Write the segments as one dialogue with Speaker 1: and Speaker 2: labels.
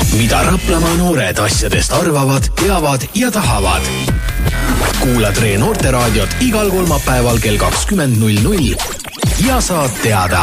Speaker 1: Mida Raplamaa noored asjadest arvavad, teavad ja tahavad. Kuula Tre Noorteraadiot igal kolmapäeval kell 20.00 ja saad teada.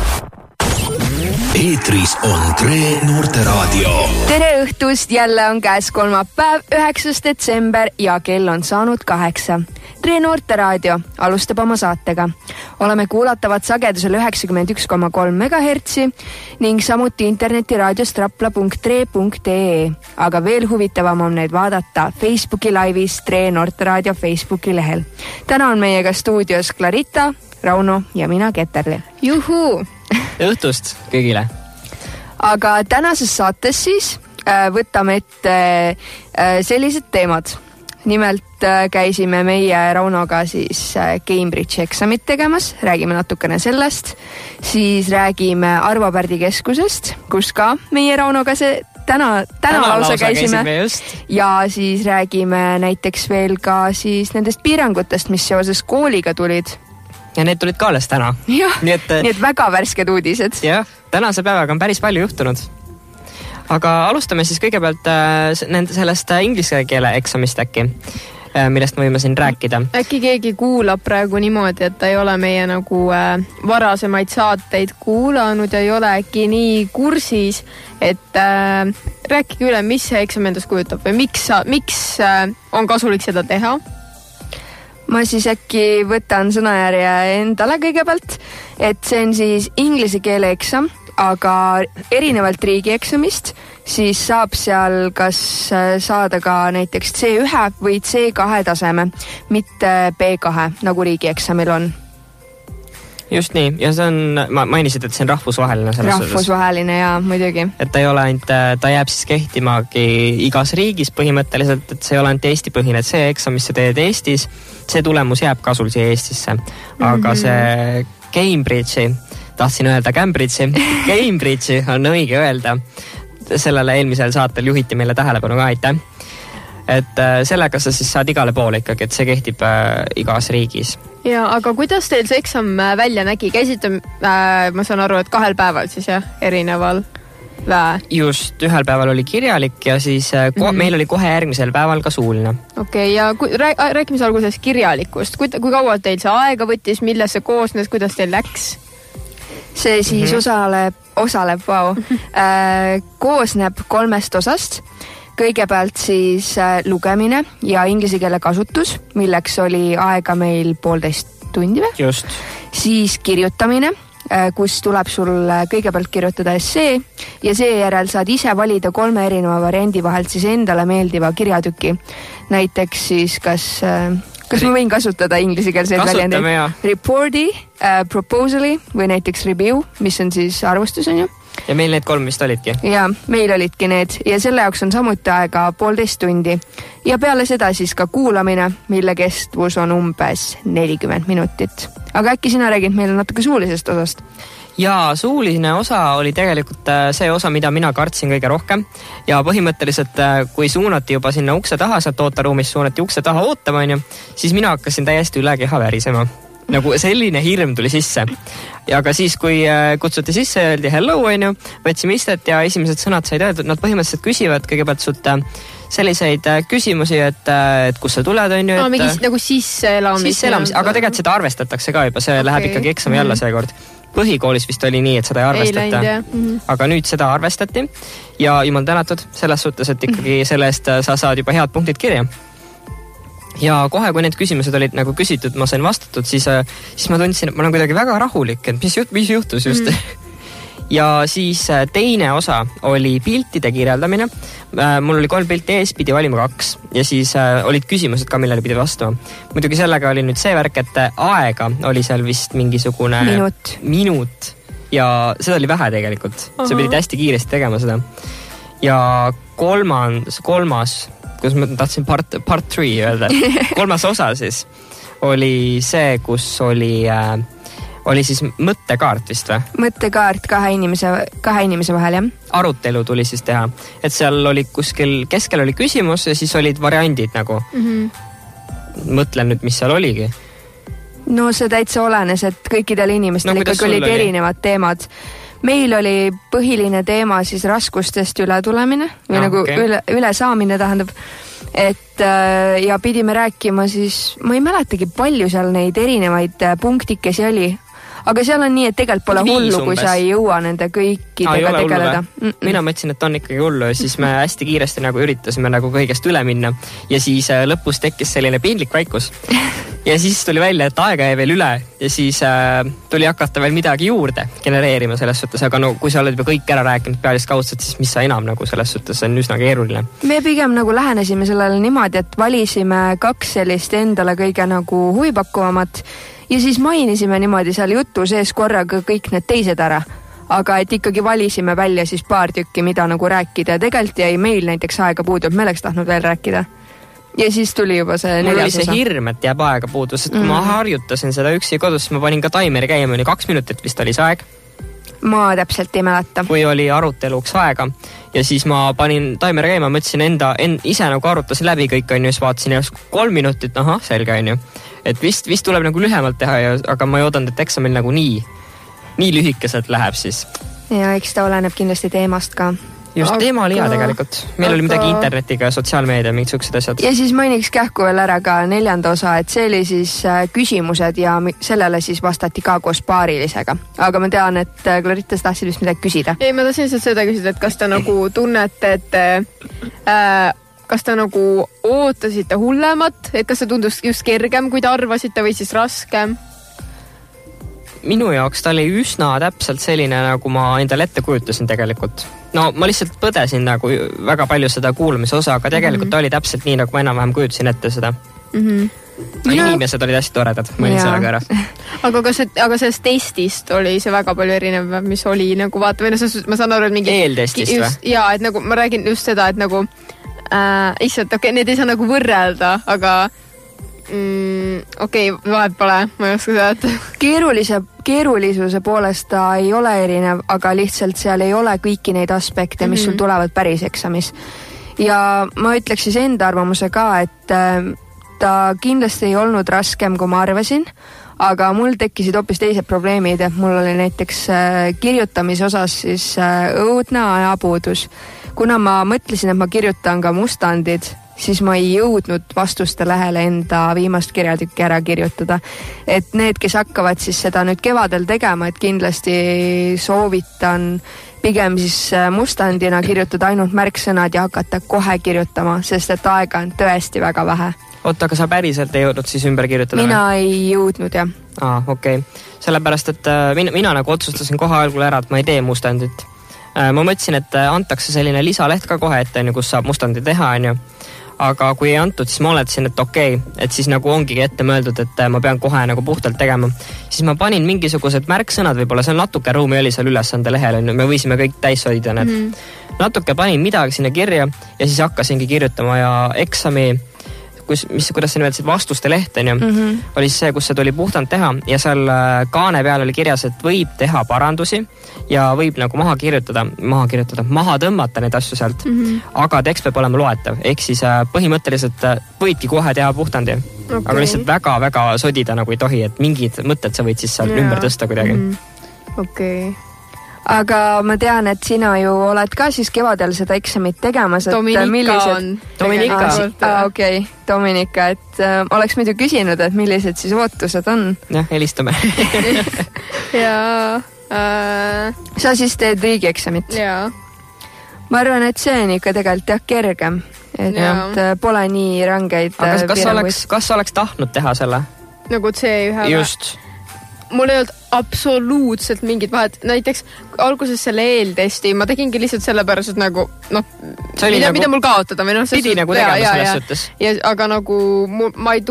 Speaker 1: Eetris on Tre Noorteraadio.
Speaker 2: Tere õhtust, jälle on käes kolmapäev, 9. detsember ja kell on saanud 8. Tre Noorteraadio alustab oma saatega. Oleme kuulatavad sagedusel 91,3 MHz ning samuti internetiraadiost rapla.tre.ee. Aga veel huvitavam on neid vaadata Facebooki laivis Tre Noorteraadio Facebooki lehel. Täna on meiega stuudios Clarita, Rauno ja mina Keterli.
Speaker 3: Juhuu! Õhtust kõigile.
Speaker 2: Aga tänases saates siis võtame ette sellised teemad. Nimelt käisime meie Raunoga siis Cambridge'i eksamit tegemas, räägime natukene sellest. Siis räägime Arvo Pärdi keskusest, kus ka meie Raunoga see täna lausa käisime. Ja siis räägime näiteks veel ka siis nendest piirangutest, mis seoses kooliga tulid.
Speaker 3: Ja need tulid ka alles täna.
Speaker 2: Jah, nii et väga värsked uudised.
Speaker 3: Jah, tänase päevaga on päris palju juhtunud. Aga alustame siis kõigepealt sellest inglise keele eksamist äkki, millest me võime siin rääkida.
Speaker 4: Äkki keegi kuulab praegu niimoodi, et ta ei ole meie nagu varasemaid saateid kuulanud ja ei ole äkki nii kursis, et rääkige üle, mis see eksam endast kujutab või miks on kasulik seda teha?
Speaker 2: Ma siis äkki võtan sõnajärje endale kõigepealt, et see on siis inglise keele eksam, aga erinevalt riigieksamist, siis saab seal kas saada ka näiteks C1 või C2 taseme, mitte B2, nagu riigieksamil on.
Speaker 3: Just nii, ja see on, ma mainisid, et see on rahvusvaheline.
Speaker 2: Rahvusvaheline, jaa, muidugi.
Speaker 3: Et ta ei ole ainult, ta jääb siis kehtimagi igas riigis põhimõtteliselt, et see ei ole ainult Eesti põhine, et see eksam, mis sa teed Eestis, see tulemus jääb ka sul siia Eestisse. Aga see Cambridge'i, tahtsin öelda Cambridge'i on õige öelda. Sellele eelmisel saatel juhiti meile tähelepanu ka, aitäh. Et sellega sa siis saad igale poole ikkagi, et see kehtib igas riigis.
Speaker 4: Ja, aga kuidas teil see eksam välja nägi? Käisite, ma saan aru, et 2 päeval siis jah, erineval väe?
Speaker 3: Just, ühel päeval oli kirjalik ja siis meil oli kohe järgmisel päeval ka suuline.
Speaker 4: Okei, ja rääkime alguses kirjalikust. Kui kaua teil see aega võttis, milles see koosnes, kuidas teil läks?
Speaker 2: See siis osaleb koosneb 3 osast. Kõigepealt siis lugemine ja inglise keele kasutus, milleks oli aega meil 1,5 tundi või?
Speaker 3: Just.
Speaker 2: Siis kirjutamine, kus tuleb sul kõigepealt kirjutada essee ja seejärel saad ise valida 3 erineva variandi vahelt siis endale meeldiva kirjatüki. Näiteks siis kas ma võin kasutada inglisekeelseid väljendeid? Reporti, proposali või näiteks review, mis on siis arvustus, on ju?
Speaker 3: Ja meil need 3 vist olidki?
Speaker 2: Ja, meil olidki need ja selle jaoks on samuti aega 1,5 tundi. Ja peale seda siis ka kuulamine, mille kestvus on umbes 40 minutit. Aga äkki sina räägid meile natuke suulisest osast?
Speaker 3: Ja suuline osa oli tegelikult see osa, mida mina kartsin kõige rohkem. Ja põhimõtteliselt, kui suunati juba sinna ukse taha, sealt ootaruumis suunati ukse taha ootama, siis mina hakkasin täiesti üle keha värisema. Nagu selline hirm tuli sisse. Ja ka siis, kui kutsuti sisse, öeldi hello, võtsime istet ja esimesed sõnad said öeldud. Nad põhimõtteliselt küsivad kõigepealt sult selliseid küsimusi, et kus sa tuled, on ju.
Speaker 4: Mingi nagu sisseelamis.
Speaker 3: Aga tegelikult seda arvestatakse ka juba, see läheb ikkagi eksami alla seekord. Põhikoolis vist oli nii, et seda ei arvestata. Aga nüüd seda arvestati ja jumal tänatud selles suhtes, et ikkagi selle eest sa saad juba head punktid kirja. Ja kohe, kui need küsimused olid nagu küsitud, ma sain vastatud, siis ma tundsin, et ma olen kuidagi väga rahulik, et mis juhtus just. Ja siis teine osa oli piltide kirjeldamine. Mul oli 3 pilti ees, pidi valima 2 ja siis olid küsimused ka, millele pidi vastama. Muidugi sellega oli nüüd see värk, et aega oli seal vist mingisugune minut ja seda oli vähe tegelikult. Sa pidid hästi kiiresti tegema seda. Ja kolmas kus ma tahtsin part 3 öelda. 3. osa siis oli see, kus oli siis mõttekaart vist või?
Speaker 2: Mõttekaart kahe inimese vahel, jah.
Speaker 3: Arutelu tuli siis teha. Et seal oli kuskil, keskel oli küsimus ja siis olid variandid nagu. Mõtlen nüüd, mis seal oligi.
Speaker 2: No see täitsa olenes, et kõikidel inimestel ikkagi olid erinevad teemad. meil oli põhiline teema siis raskustest ületulemine või nagu üle saamine tähendab, et ja pidime rääkima siis, ma ei mäletagi palju seal neid erinevaid punktikesi oli, aga seal on nii, et tegelikult pole hullu, kui sa ei jõua nende kõikidega tegeleda.
Speaker 3: Mina mõtlesin, et on ikkagi hullu ja siis me hästi kiiresti nagu üritasime nagu kõigest üle minna ja siis lõpus tekkis selline piinlik vaikus. Ja siis tuli välja, et aega jäi veel üle ja siis tuli hakata veel midagi juurde genereerima selles suhtes, aga no kui sa oled juba kõik ära rääkinud pealist kaudselt, siis mis sa enam nagu selles suhtes on üsna keeruline.
Speaker 2: Me pigem nagu lähenesime sellele niimoodi, et valisime 2 sellist endale kõige nagu huvipakkuvamat ja siis mainisime niimoodi seal jutu sees korraga kõik need teised ära. Aga et ikkagi valisime välja siis paar tükki, mida nagu rääkida ja tegelikult jäi meil näiteks aega puudu, et me oleks tahtnud veel rääkida. Ja siis tuli juba see 4. osa. Mul oli see hirm, et jääb aega puudu, sest kui ma harjutasin seda üksi kodus, siis ma panin ka taimeri käima, 2 minutit vist oli see aeg. Ma täpselt ei mäleta.
Speaker 3: Kui oli aruteluks aega ja siis ma panin taimeri käima, mõtlesin ise nagu arutasin läbi kõik, on ju, siis vaatasin ja 3 minutit, selge, on ju. Et vist tuleb nagu lühemalt teha, aga ma ei oodanud, et eksamil nagu nii lühikeselt läheb siis.
Speaker 2: Ja eks ta oleneb kindlasti teemast ka.
Speaker 3: Just, teema oli hea tegelikult. Meil oli midagi internetiga, sotsiaalmeedia, mingid suksed asjad.
Speaker 2: Ja siis mainiks kähku veel ära ka 4. osa, et see oli siis küsimused ja sellele siis vastati ka koos paarilisega. Aga ma tean, et Gloritas tahtsid vist midagi küsida.
Speaker 4: Ei, ma tahtsin seda küsida, et kas te nagu tunnete, et kas te nagu ootasite hullemat, et kas see tundus just kergem, kui te arvasite või siis raskem?
Speaker 3: Minu jaoks ta oli üsna täpselt selline, nagu ma endale ette kujutasin tegelikult. No ma lihtsalt põdesin nagu väga palju seda kuulamise osa, aga tegelikult ta oli täpselt nii, nagu ma enam-vähem kujutasin ette seda. Inimesed olid hästi toredad, mõni sellega ära.
Speaker 4: Aga sellest testist oli see väga palju erinev, mis oli nagu vaata, või ma saan aru, et mingi...
Speaker 3: Eeltestist või?
Speaker 4: Jaa, et nagu ma räägin just seda, et nagu need ei saa nagu võrrelda, aga vahet pole, ma ei oska seda.
Speaker 2: Keerulisuse poolest ta ei ole erinev, aga lihtsalt seal ei ole kõiki neid aspekte, mis sul tulevad päris eksamis. Ja ma ütleks siis enda arvamuse ka, et ta kindlasti ei olnud raskem, kui ma arvasin, aga mul tekkisid hoopis teised probleemid, et mul oli näiteks kirjutamise osas siis õudne ajapuudus. Kuna ma mõtlesin, et ma kirjutan ka mustandid, siis ma ei jõudnud vastuste lehele enda viimast kirjatükki ära kirjutada. Et need, kes hakkavad siis seda nüüd kevadel tegema, et kindlasti soovitan pigem siis mustandina kirjutada ainult märksõnad ja hakata kohe kirjutama, sest et aega on tõesti väga vähe.
Speaker 3: Oota, aga sa päriselt ei jõudnud siis ümber kirjutada?
Speaker 2: Mina ei jõudnud, jah.
Speaker 3: Okei. Sellepärast, et mina nagu otsustasin kohe algul ära, et ma ei tee mustandit. Ma mõtlesin, et antakse selline lisaleht ka kohe ette, kus saab mustandi teha, on ju. Aga kui ei antud, siis ma oletasin, et et siis nagu ongi ette mõeldud, et ma pean kohe nagu puhtalt tegema. Siis ma panin mingisugused märksõnad, võib-olla seal natuke ruumi oli seal ülesande lehel, on ju, me võisime kõik täis hoida need. Natuke panin midagi sinna kirja ja siis hakkasingi kirjutama ja eksami, kuidas sa nimetasid, vastuste leht, on ju, oli see, kus see tuli puhtalt teha ja seal kaane peal oli kirjas, et võib teha parandusi ja võib nagu maha tõmmata neid asju sealt, aga tekst peab olema loetav, ehk siis põhimõtteliselt võidki kohe teha puhtandi, aga lihtsalt väga-väga sodida nagu ei tohi, et mingid mõtted sa võid siis seal ümber tõsta kuidagi.
Speaker 2: Okei. Aga ma tean, et sina ju oled ka siis kevadel seda eksamit tegemas. Dominika, et oleks muidu küsinud, et millised siis ootused on.
Speaker 3: Jah, helistame.
Speaker 2: Sa siis teed riigieksamit?
Speaker 4: Jaa.
Speaker 2: Ma arvan, et see on ikka tegelikult kergem, et pole nii rangeid
Speaker 3: piiranguid. Kas oleks tahtnud teha selle?
Speaker 4: Nagu C1?
Speaker 3: Just.
Speaker 4: Mul ei olnud absoluutselt mingid vahet. Näiteks alguses selle eeltesti ma tegingi lihtsalt sellepärast, et nagu mida mul kaotada.
Speaker 3: Pidi nagu tegema selles suhtes.
Speaker 4: Aga nagu ma ei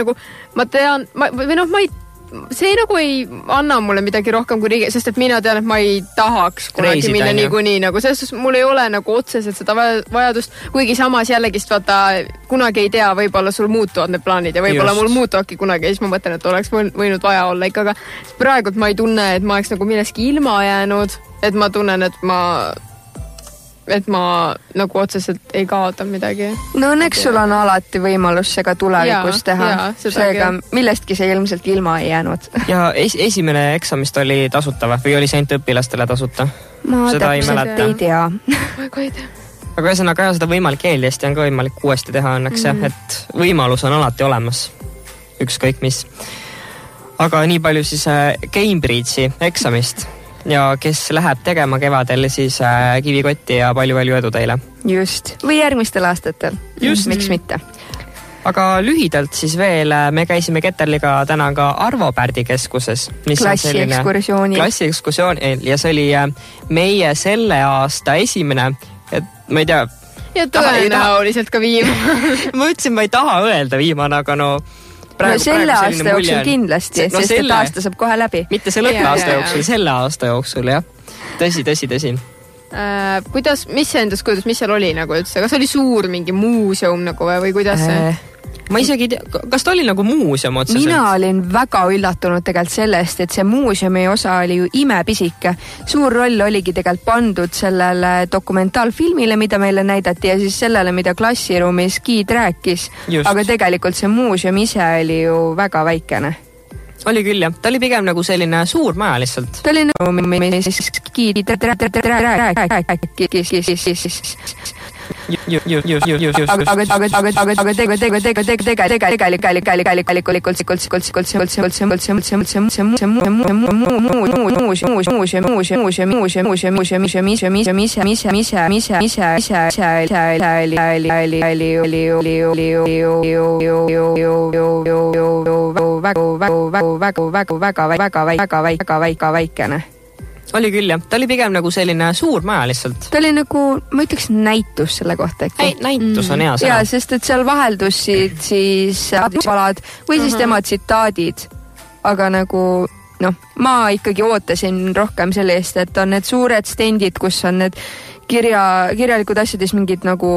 Speaker 4: see nagu ei anna mulle midagi rohkem kui riigi, sest et mina tean, et ma ei tahaks kunagi minna niikuinii nagu, sest mul ei ole nagu otseselt seda vajadust, kuigi samas jällegist vaata, kunagi ei tea, võib-olla sul muutuvad need plaanid ja võib-olla mul muutuvadki kunagi ja siis ma mõtlen, et oleks võinud vaja olla ikka, aga praegult ma ei tunne, et ma oleks nagu milleski ilma jäänud, et ma tunnen, et ma et ma nagu otseselt ei kaota midagi.
Speaker 2: No õnneks sul on alati võimalus see ka tulevikus teha. Seega millestki see ilmselt ilma ei jäänud.
Speaker 3: Ja esimene eksamist oli tasuta või oli see ainult õpilastele tasuta?
Speaker 2: Ma täpselt ei tea.
Speaker 3: Aga ühesõnaga seda võimalik eeldesti on ka võimalik uuesti teha õnneks, et võimalus on alati olemas. Ükskõik mis. Aga nii palju siis Cambridge'i eksamist. Ja kes läheb tegema kevadel, siis kivikotti ja palju edu teile.
Speaker 2: Just. Või järgmistel aastatel.
Speaker 3: Just.
Speaker 2: Miks mitte?
Speaker 3: Aga lühidalt siis veel, me käisime Keterliga täna ka Arvo Pärdi keskuses.
Speaker 2: Klassiekskursioon.
Speaker 3: Ja see oli meie selle aasta esimene, et ma ei tea.
Speaker 4: Ja tõenäoliselt ka viimane.
Speaker 3: Ma ütlesin, ma ei taha öelda viimane, aga
Speaker 2: selle aasta jooksul kindlasti, sest et aasta saab kohe läbi.
Speaker 3: Mitte selle aasta jooksul, selle aasta jooksul, jah. Tõsi.
Speaker 4: Mis see endas kujutas, mis seal oli nagu üldse? Kas oli suur mingi muuseum nagu või kuidas see?
Speaker 3: Ma isegi ei tea, kas ta oli nagu muuseum otseselt?
Speaker 2: Mina olin väga üllatunud tegelikult sellest, et see muuseumi osa oli ju imepisike. Suur roll oligi tegelikult pandud sellele dokumentaalfilmile, mida meile näidati ja siis sellele, mida klassiruumis Giid rääkis. Just. Aga tegelikult see muuseum ise oli ju väga väikene.
Speaker 3: Oli küll, jah. Ta oli pigem nagu selline suur maja lihtsalt.
Speaker 2: Ta oli nagu Giid väga väikene.
Speaker 3: Oli küll, jah. Ta oli pigem nagu selline suur maja lihtsalt.
Speaker 2: Ta oli nagu, ma ütleks näitus selle kohta äkki.
Speaker 3: Näitus on hea sõna.
Speaker 2: Jaa, sest et seal vaheldusid siis valad või siis tema tsitaadid. Aga nagu, ma ikkagi ootasin rohkem selle eest, et on need suured stendid, kus on need kirjalikud asjades mingid nagu,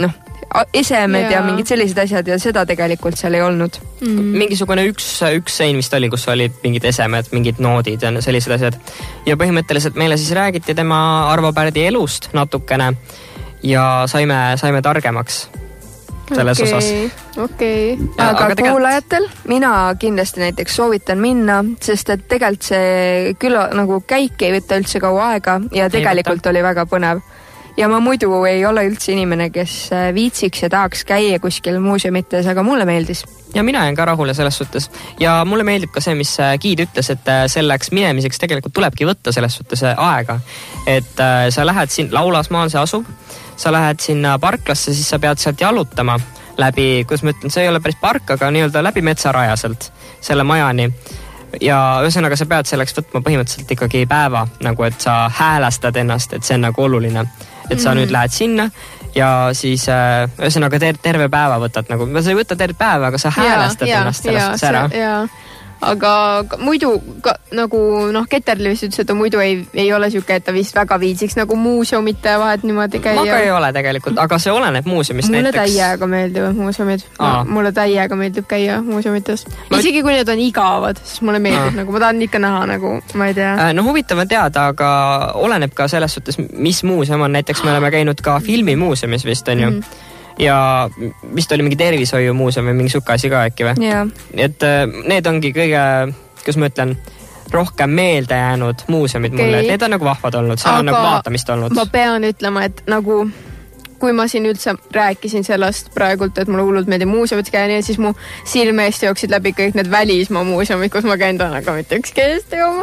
Speaker 2: esemed ja mingid sellised asjad ja seda tegelikult seal ei olnud.
Speaker 3: Mingisugune üks sein vist oli, kus olid mingid esemed, mingid noodid ja sellised asjad. Ja põhimõtteliselt meile siis räägiti tema Arvo Pärdi elust natukene ja saime targemaks selles osas.
Speaker 4: Okei.
Speaker 2: Aga kuulajatel mina kindlasti näiteks soovitan minna, sest et tegelikult see küll nagu käik ei võtta üldse kaua aega ja tegelikult oli väga põnev. Ja ma muidu ei ole üldse inimene, kes viitsiks ja tahaks käia kuskil muuseumites, aga mulle meeldis.
Speaker 3: Ja mina jään ka rahule selles suhtes. Ja mulle meeldib ka see, mis Giid ütles, et selleks minemiseks tegelikult tulebki võtta selles suhtes aega. Et sa lähed siin, Laulasmaal see asub, sa lähed sinna parklasse, siis sa pead sealt jalutama läbi, kuidas ma ütlen, see ei ole päris park, aga nii-öelda läbi metsarajaselt selle majani. Ja ühesõnaga sa pead selleks võtma põhimõtteliselt ikkagi päeva, nagu et sa häälestad ennast, et see on nagu oluline. Et sa nüüd lähed sinna ja siis ühesõnaga terve päeva võtad nagu, sa ei võta terve päeva, aga sa häälestad ennast sellest ära.
Speaker 4: Aga muidu nagu Keterli vist ütles, et ta muidu ei ole siuke, et ta vist väga viitsiks nagu muuseumite vahet niimoodi käia.
Speaker 3: Ma ka ei ole tegelikult, aga see oleneb muuseumist
Speaker 4: mulle
Speaker 3: näiteks.
Speaker 4: Mulle täiega meeldivad muuseumid. Mulle täiega meeldib käia muuseumites. Isegi kui need on igavad, siis mulle meeldib nagu, ma tahan ikka näha nagu, ma ei tea.
Speaker 3: Huvitav on teada, aga oleneb ka selles suhtes, mis muuseum on. Näiteks me oleme käinud ka filmimuuseumis vist, on ju. Ja vist oli mingi tervishoiumuuseum või mingi suka asi ka äkki või?
Speaker 2: Yeah.
Speaker 3: Et need ongi kõige, kus ma ütlen, rohkem meelde jäänud muuseumid mulle. Need on nagu vahvad olnud, seal on nagu vaatamist olnud.
Speaker 4: Ma pean ütlema, et nagu kui ma siin üldse rääkisin sellest praegult, et mulle hullult meeldib muuseumid käia, siis mu silme eest jooksid läbi kõik need välismaa muuseumid, kus ma käin täna, aga mitte ükski Eesti oma.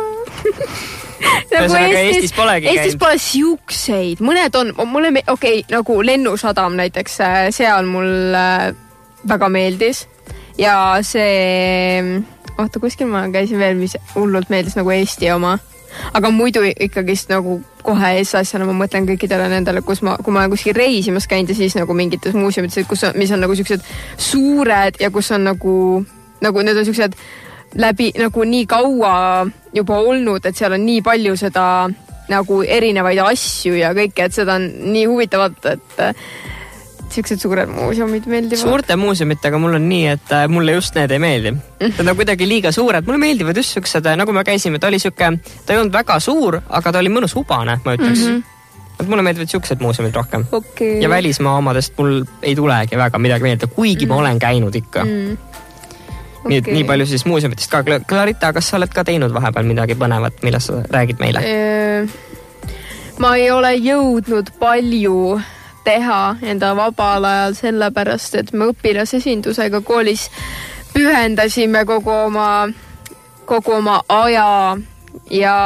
Speaker 3: Nagu Eestis polegi käinud.
Speaker 4: Eestis pole siukseid, mõned on, nagu Lennusadam näiteks, seal mul väga meeldis ja see, kuskil ma käisin veel, mis hullult meeldis nagu Eesti oma, aga muidu ikkagist nagu kohe eesasjana ma mõtlen kõikidele nendele, kui ma kuskil reisimas käinud ja siis nagu mingites muuseumites, mis on nagu siuksed suured ja kus on nagu need on siuksed läbi nagu nii kaua juba olnud, et seal on nii palju seda nagu erinevaid asju ja kõike, et seda on nii huvitavat, et siuksed suured muuseumid meeldivad.
Speaker 3: Suurte muuseumitega mul on nii, et mulle just need ei meeldi. Need on kuidagi liiga suured. Mulle meeldivad just siuksed, nagu me käisime, ta ei olnud väga suur, aga ta oli mõnus hubane, ma ütleks. mulle meeldivad siuksed muuseumid rohkem.
Speaker 2: Okay.
Speaker 3: Ja välismaa omadest mul ei tulegi väga midagi meelde, kuigi ma olen käinud ikka. Nii palju siis muuseumitest ka. Clarita, kas sa oled ka teinud vahepeal midagi põnevat, millest sa räägid meile?
Speaker 4: Ma ei ole jõudnud palju teha enda vabal ajal sellepärast, et me õpilasesindusega koolis pühendasime kogu oma aja ja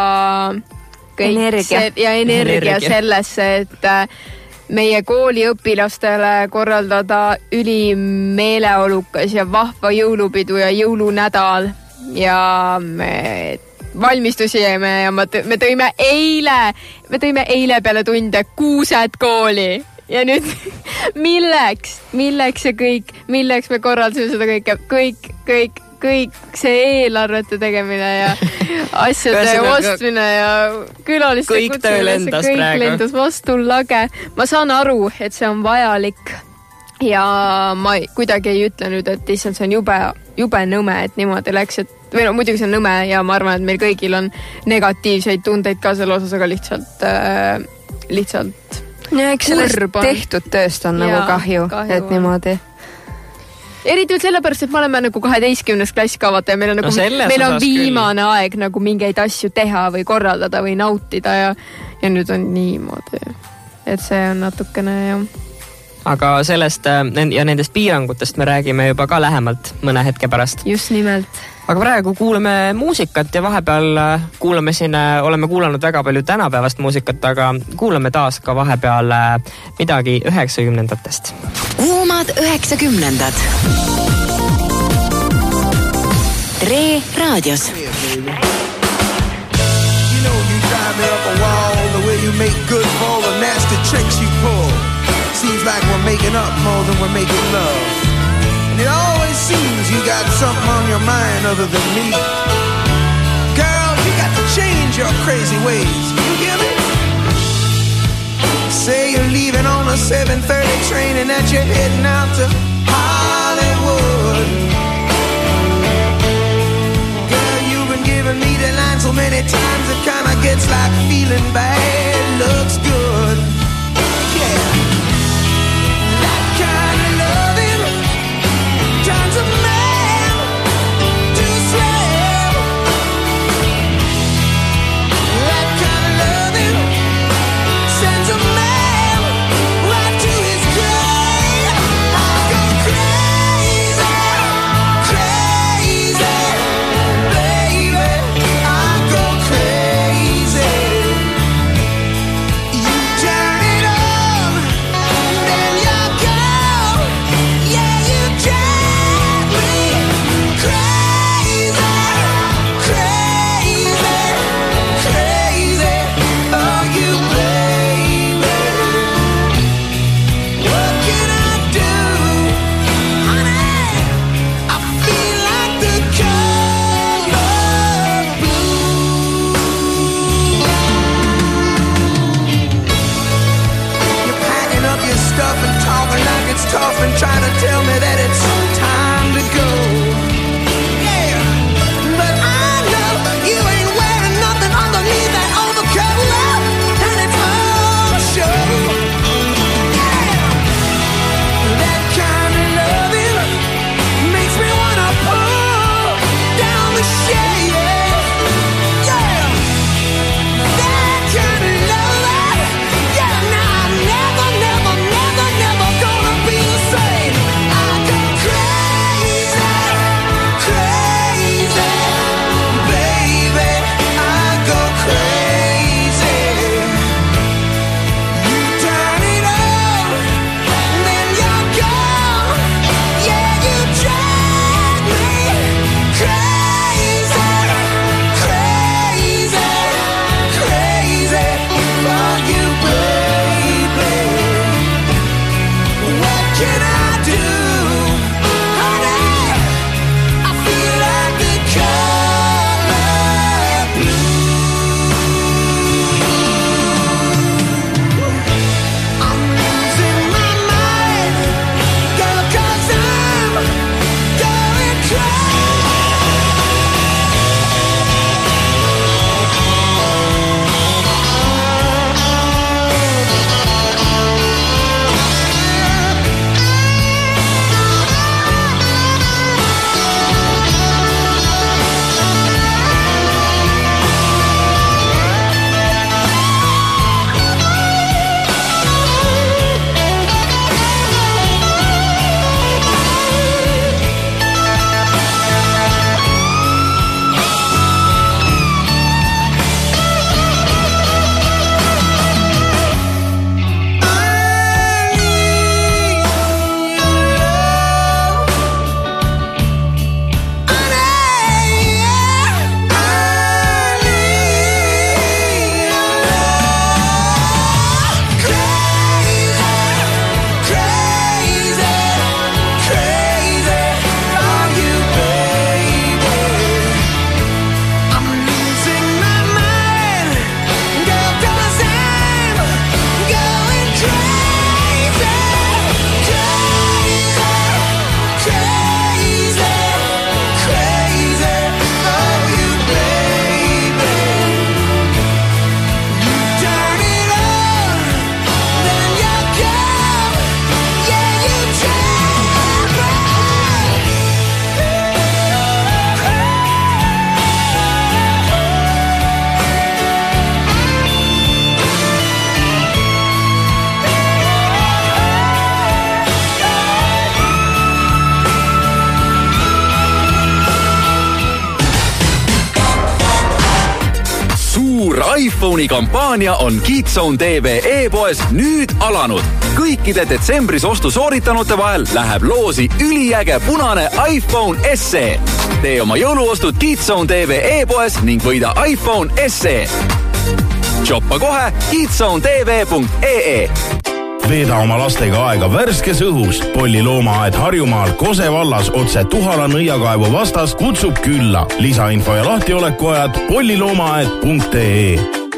Speaker 4: energia sellesse, et meie kooli õpilastele korraldada ülimeeleolukas ja vahva jõulupidu ja jõulunädal ja me valmistusime ja me tõime eile peale tunde kuused kooli ja nüüd milleks see kõik, milleks me korraldasime seda kõik see eelarvete tegemine ja asjade ostmine ja külaliste kutsumine, see kõik lendas vastu lage. Ma saan aru, et see on vajalik ja ma kuidagi ei ütle nüüd, et lihtsalt see on jube nõme, et niimoodi läks, et või no muidugi see on nõme ja ma arvan, et meil kõigil on negatiivseid tundeid ka selle osas, aga lihtsalt
Speaker 2: ja eks sellest tehtud tööst on nagu kahju, et niimoodi.
Speaker 4: Eriti sellepärast, et me oleme nagu 12. klass kavata ja meil on, meil on viimane aeg nagu mingeid asju teha või korraldada või nautida ja nüüd on niimoodi, et see on natukene jah.
Speaker 3: Aga sellest ja nendest piirangutest me räägime juba ka lähemalt mõne hetke pärast.
Speaker 4: Just nimelt.
Speaker 3: Aga praegu kuulame muusikat ja vahepeal oleme kuulanud väga palju tänapäevast muusikat, aga kuulame taas ka vahepeal midagi 90-ndatest.
Speaker 5: Kuumad 90-ndad. Re raadios.
Speaker 6: You know you drive me up a wall, the way you make good for all the nasty tricks you pull. Seems like we're making up more than we're making love. And it always seems you got something on your mind other than me. Girl, you got to change your crazy ways. You hear me? Say you're leaving on a 7:30 train and that you're heading out to Hollywood. Girl, you've been giving me the line so many times it kind of gets like feeling bad looks good. Yeah. Turns a man to slave. That kind of loving sends a man right to his grave. I go crazy, crazy, baby. I go crazy. You turn it on, then you go. Yeah, you turn. Tough and trying to tell me that it's time to go. Yeah, but I know you ain't wearing nothing underneath that overcoat, and it's all show. Yeah, that kind of loving makes me wanna pull down the shade. Yeah, that kind of loving. Yeah, now I'm never gonna be the same.
Speaker 7: iPhone'i kampaania on KidZone TV e-poes nüüd alanud. Kõikide detsembris ostu sooritanute vahel läheb loosi üliäge punane iPhone SE. Tee oma jõuluostud KidZone TV e-poes ning võida iPhone SE. Shoppa kohe kidzonetv.ee.
Speaker 8: Veeda oma lastega aega värskes õhus. Polli loomaaed Harjumaal Kose vallas otse Tuhala nõiakaevu vastas kutsub külla. Lisainfo ja lahtiolekuajad polliloomaed.ee.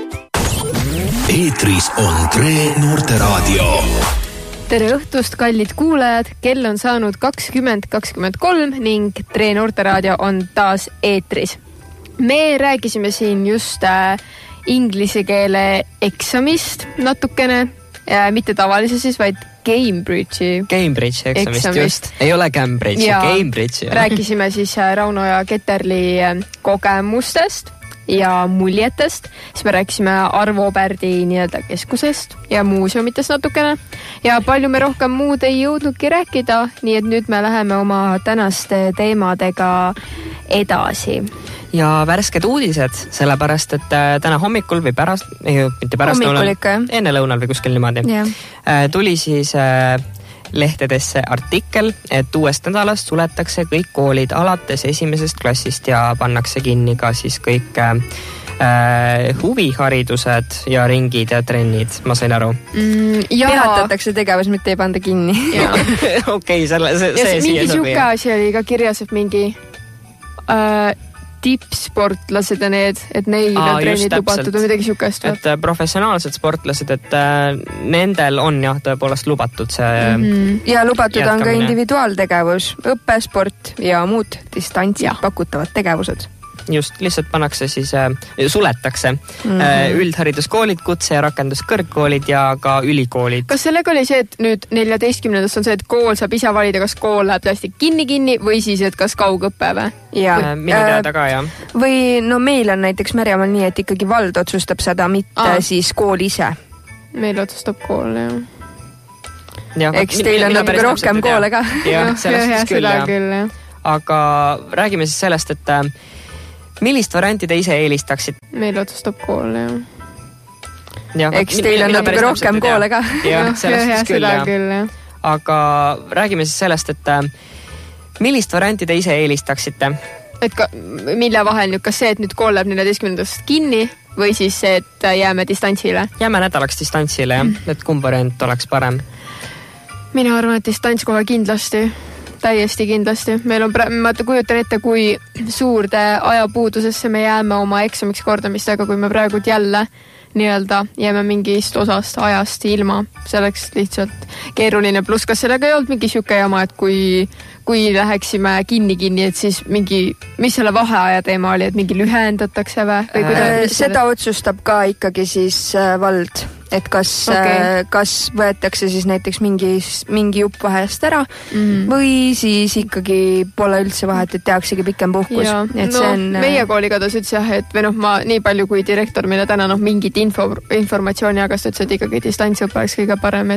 Speaker 1: Eetris on Tre Noorteraadio.
Speaker 4: Tere õhtust, kallid kuulajad. Kell on saanud 20:23 ning Tre Noorteraadio on taas eetris. Me rääkisime siin just inglise keele eksamist natukene. Mitte tavalise siis, vaid Cambridge'i
Speaker 3: eksamist just. Ei ole Cambridge, Cambridge.
Speaker 4: Rääkisime siis Rauno ja Keterli kogemustest ja muljetest. Siis me rääkisime Arvo Pärdi nii-öelda keskusest ja muuseumitest natukene. Ja palju me rohkem muud ei jõudnudki rääkida, nii et nüüd me läheme oma tänaste teemadega edasi.
Speaker 3: Ja värsked uudised, sellepärast, et täna hommikul või mitte pärast enne lõunal või kuskil niimoodi. Tuli siis lehtedesse artikkel, et uuest nädalast suletakse kõik koolid alates 1. klassist ja pannakse kinni ka siis kõik huviharidused ja ringid ja trennid, ma sain aru.
Speaker 2: Peatatakse tegevus, mitte ei panda kinni.
Speaker 3: Okei, see
Speaker 4: mingi siuke asi oli ka kirjas, et mingi tippsportlased ja need, et neil on trennid lubatud või midagi siukest.
Speaker 3: Et professionaalsed sportlased, et nendel on jah tõepoolest lubatud see
Speaker 2: ja lubatud jätkamine. On ka individuaaltegevus, õppesport ja muud distantsid pakutavad tegevused.
Speaker 3: Just, lihtsalt pannakse siis, suletakse üldhariduskoolid, kutse- ja rakenduskõrgkoolid ja ka ülikoolid.
Speaker 4: Kas sellega oli see, et nüüd 14. on see, et kool saab ise valida, kas kool läheb tõesti kinni või siis, et kas kaugõppe või?
Speaker 3: Minu teada ka, jah.
Speaker 2: Või no meil on näiteks Märjamaal nii, et ikkagi vald otsustab seda, mitte siis kool ise.
Speaker 4: Meil otsustab kool, jah.
Speaker 2: Eks teil on natuke rohkem koole ka.
Speaker 3: Jah, sellest küll, jah. Aga räägime siis sellest, et millist varianti te ise eelistaksite?
Speaker 4: Meil otsustab kool, jah.
Speaker 2: Eks teil on natuke rohkem koole ka.
Speaker 3: Jah, sellest küll, jah. Aga räägime siis sellest, et millist varianti te ise eelistaksite?
Speaker 4: Et mille vahel nüüd, kas see, et nüüd kool läheb 14. kinni või siis see, et jääme distantsile?
Speaker 3: Jääme nädalaks distantsile, jah. Et kumb variant oleks parem?
Speaker 4: Mina arvan, et distants kohe kindlasti. Täiesti kindlasti. Meil on ma kujutan ette, kui suurde ajapuudusesse me jääme oma eksamiks kordamistega, kui me praegu jälle nii-öelda jääme mingist osast ajast ilma. See oleks lihtsalt keeruline. Plus, kas sellega ei olnud mingi siuke jama, et kui läheksime kinni, et siis mingi, mis selle vaheaja teema oli, et mingi lühendatakse või?
Speaker 2: Seda otsustab ka ikkagi siis vald. Et kas võetakse siis näiteks mingi jupp vahest ära või siis ikkagi pole üldse vahet, et tehaksegi pikem puhkus. Et
Speaker 4: meie kooliga ta ütles jah, et või ma nii palju kui direktor meile täna mingit informatsiooni jagas, ütles, et ikkagi distantsõpe oleks kõige parem,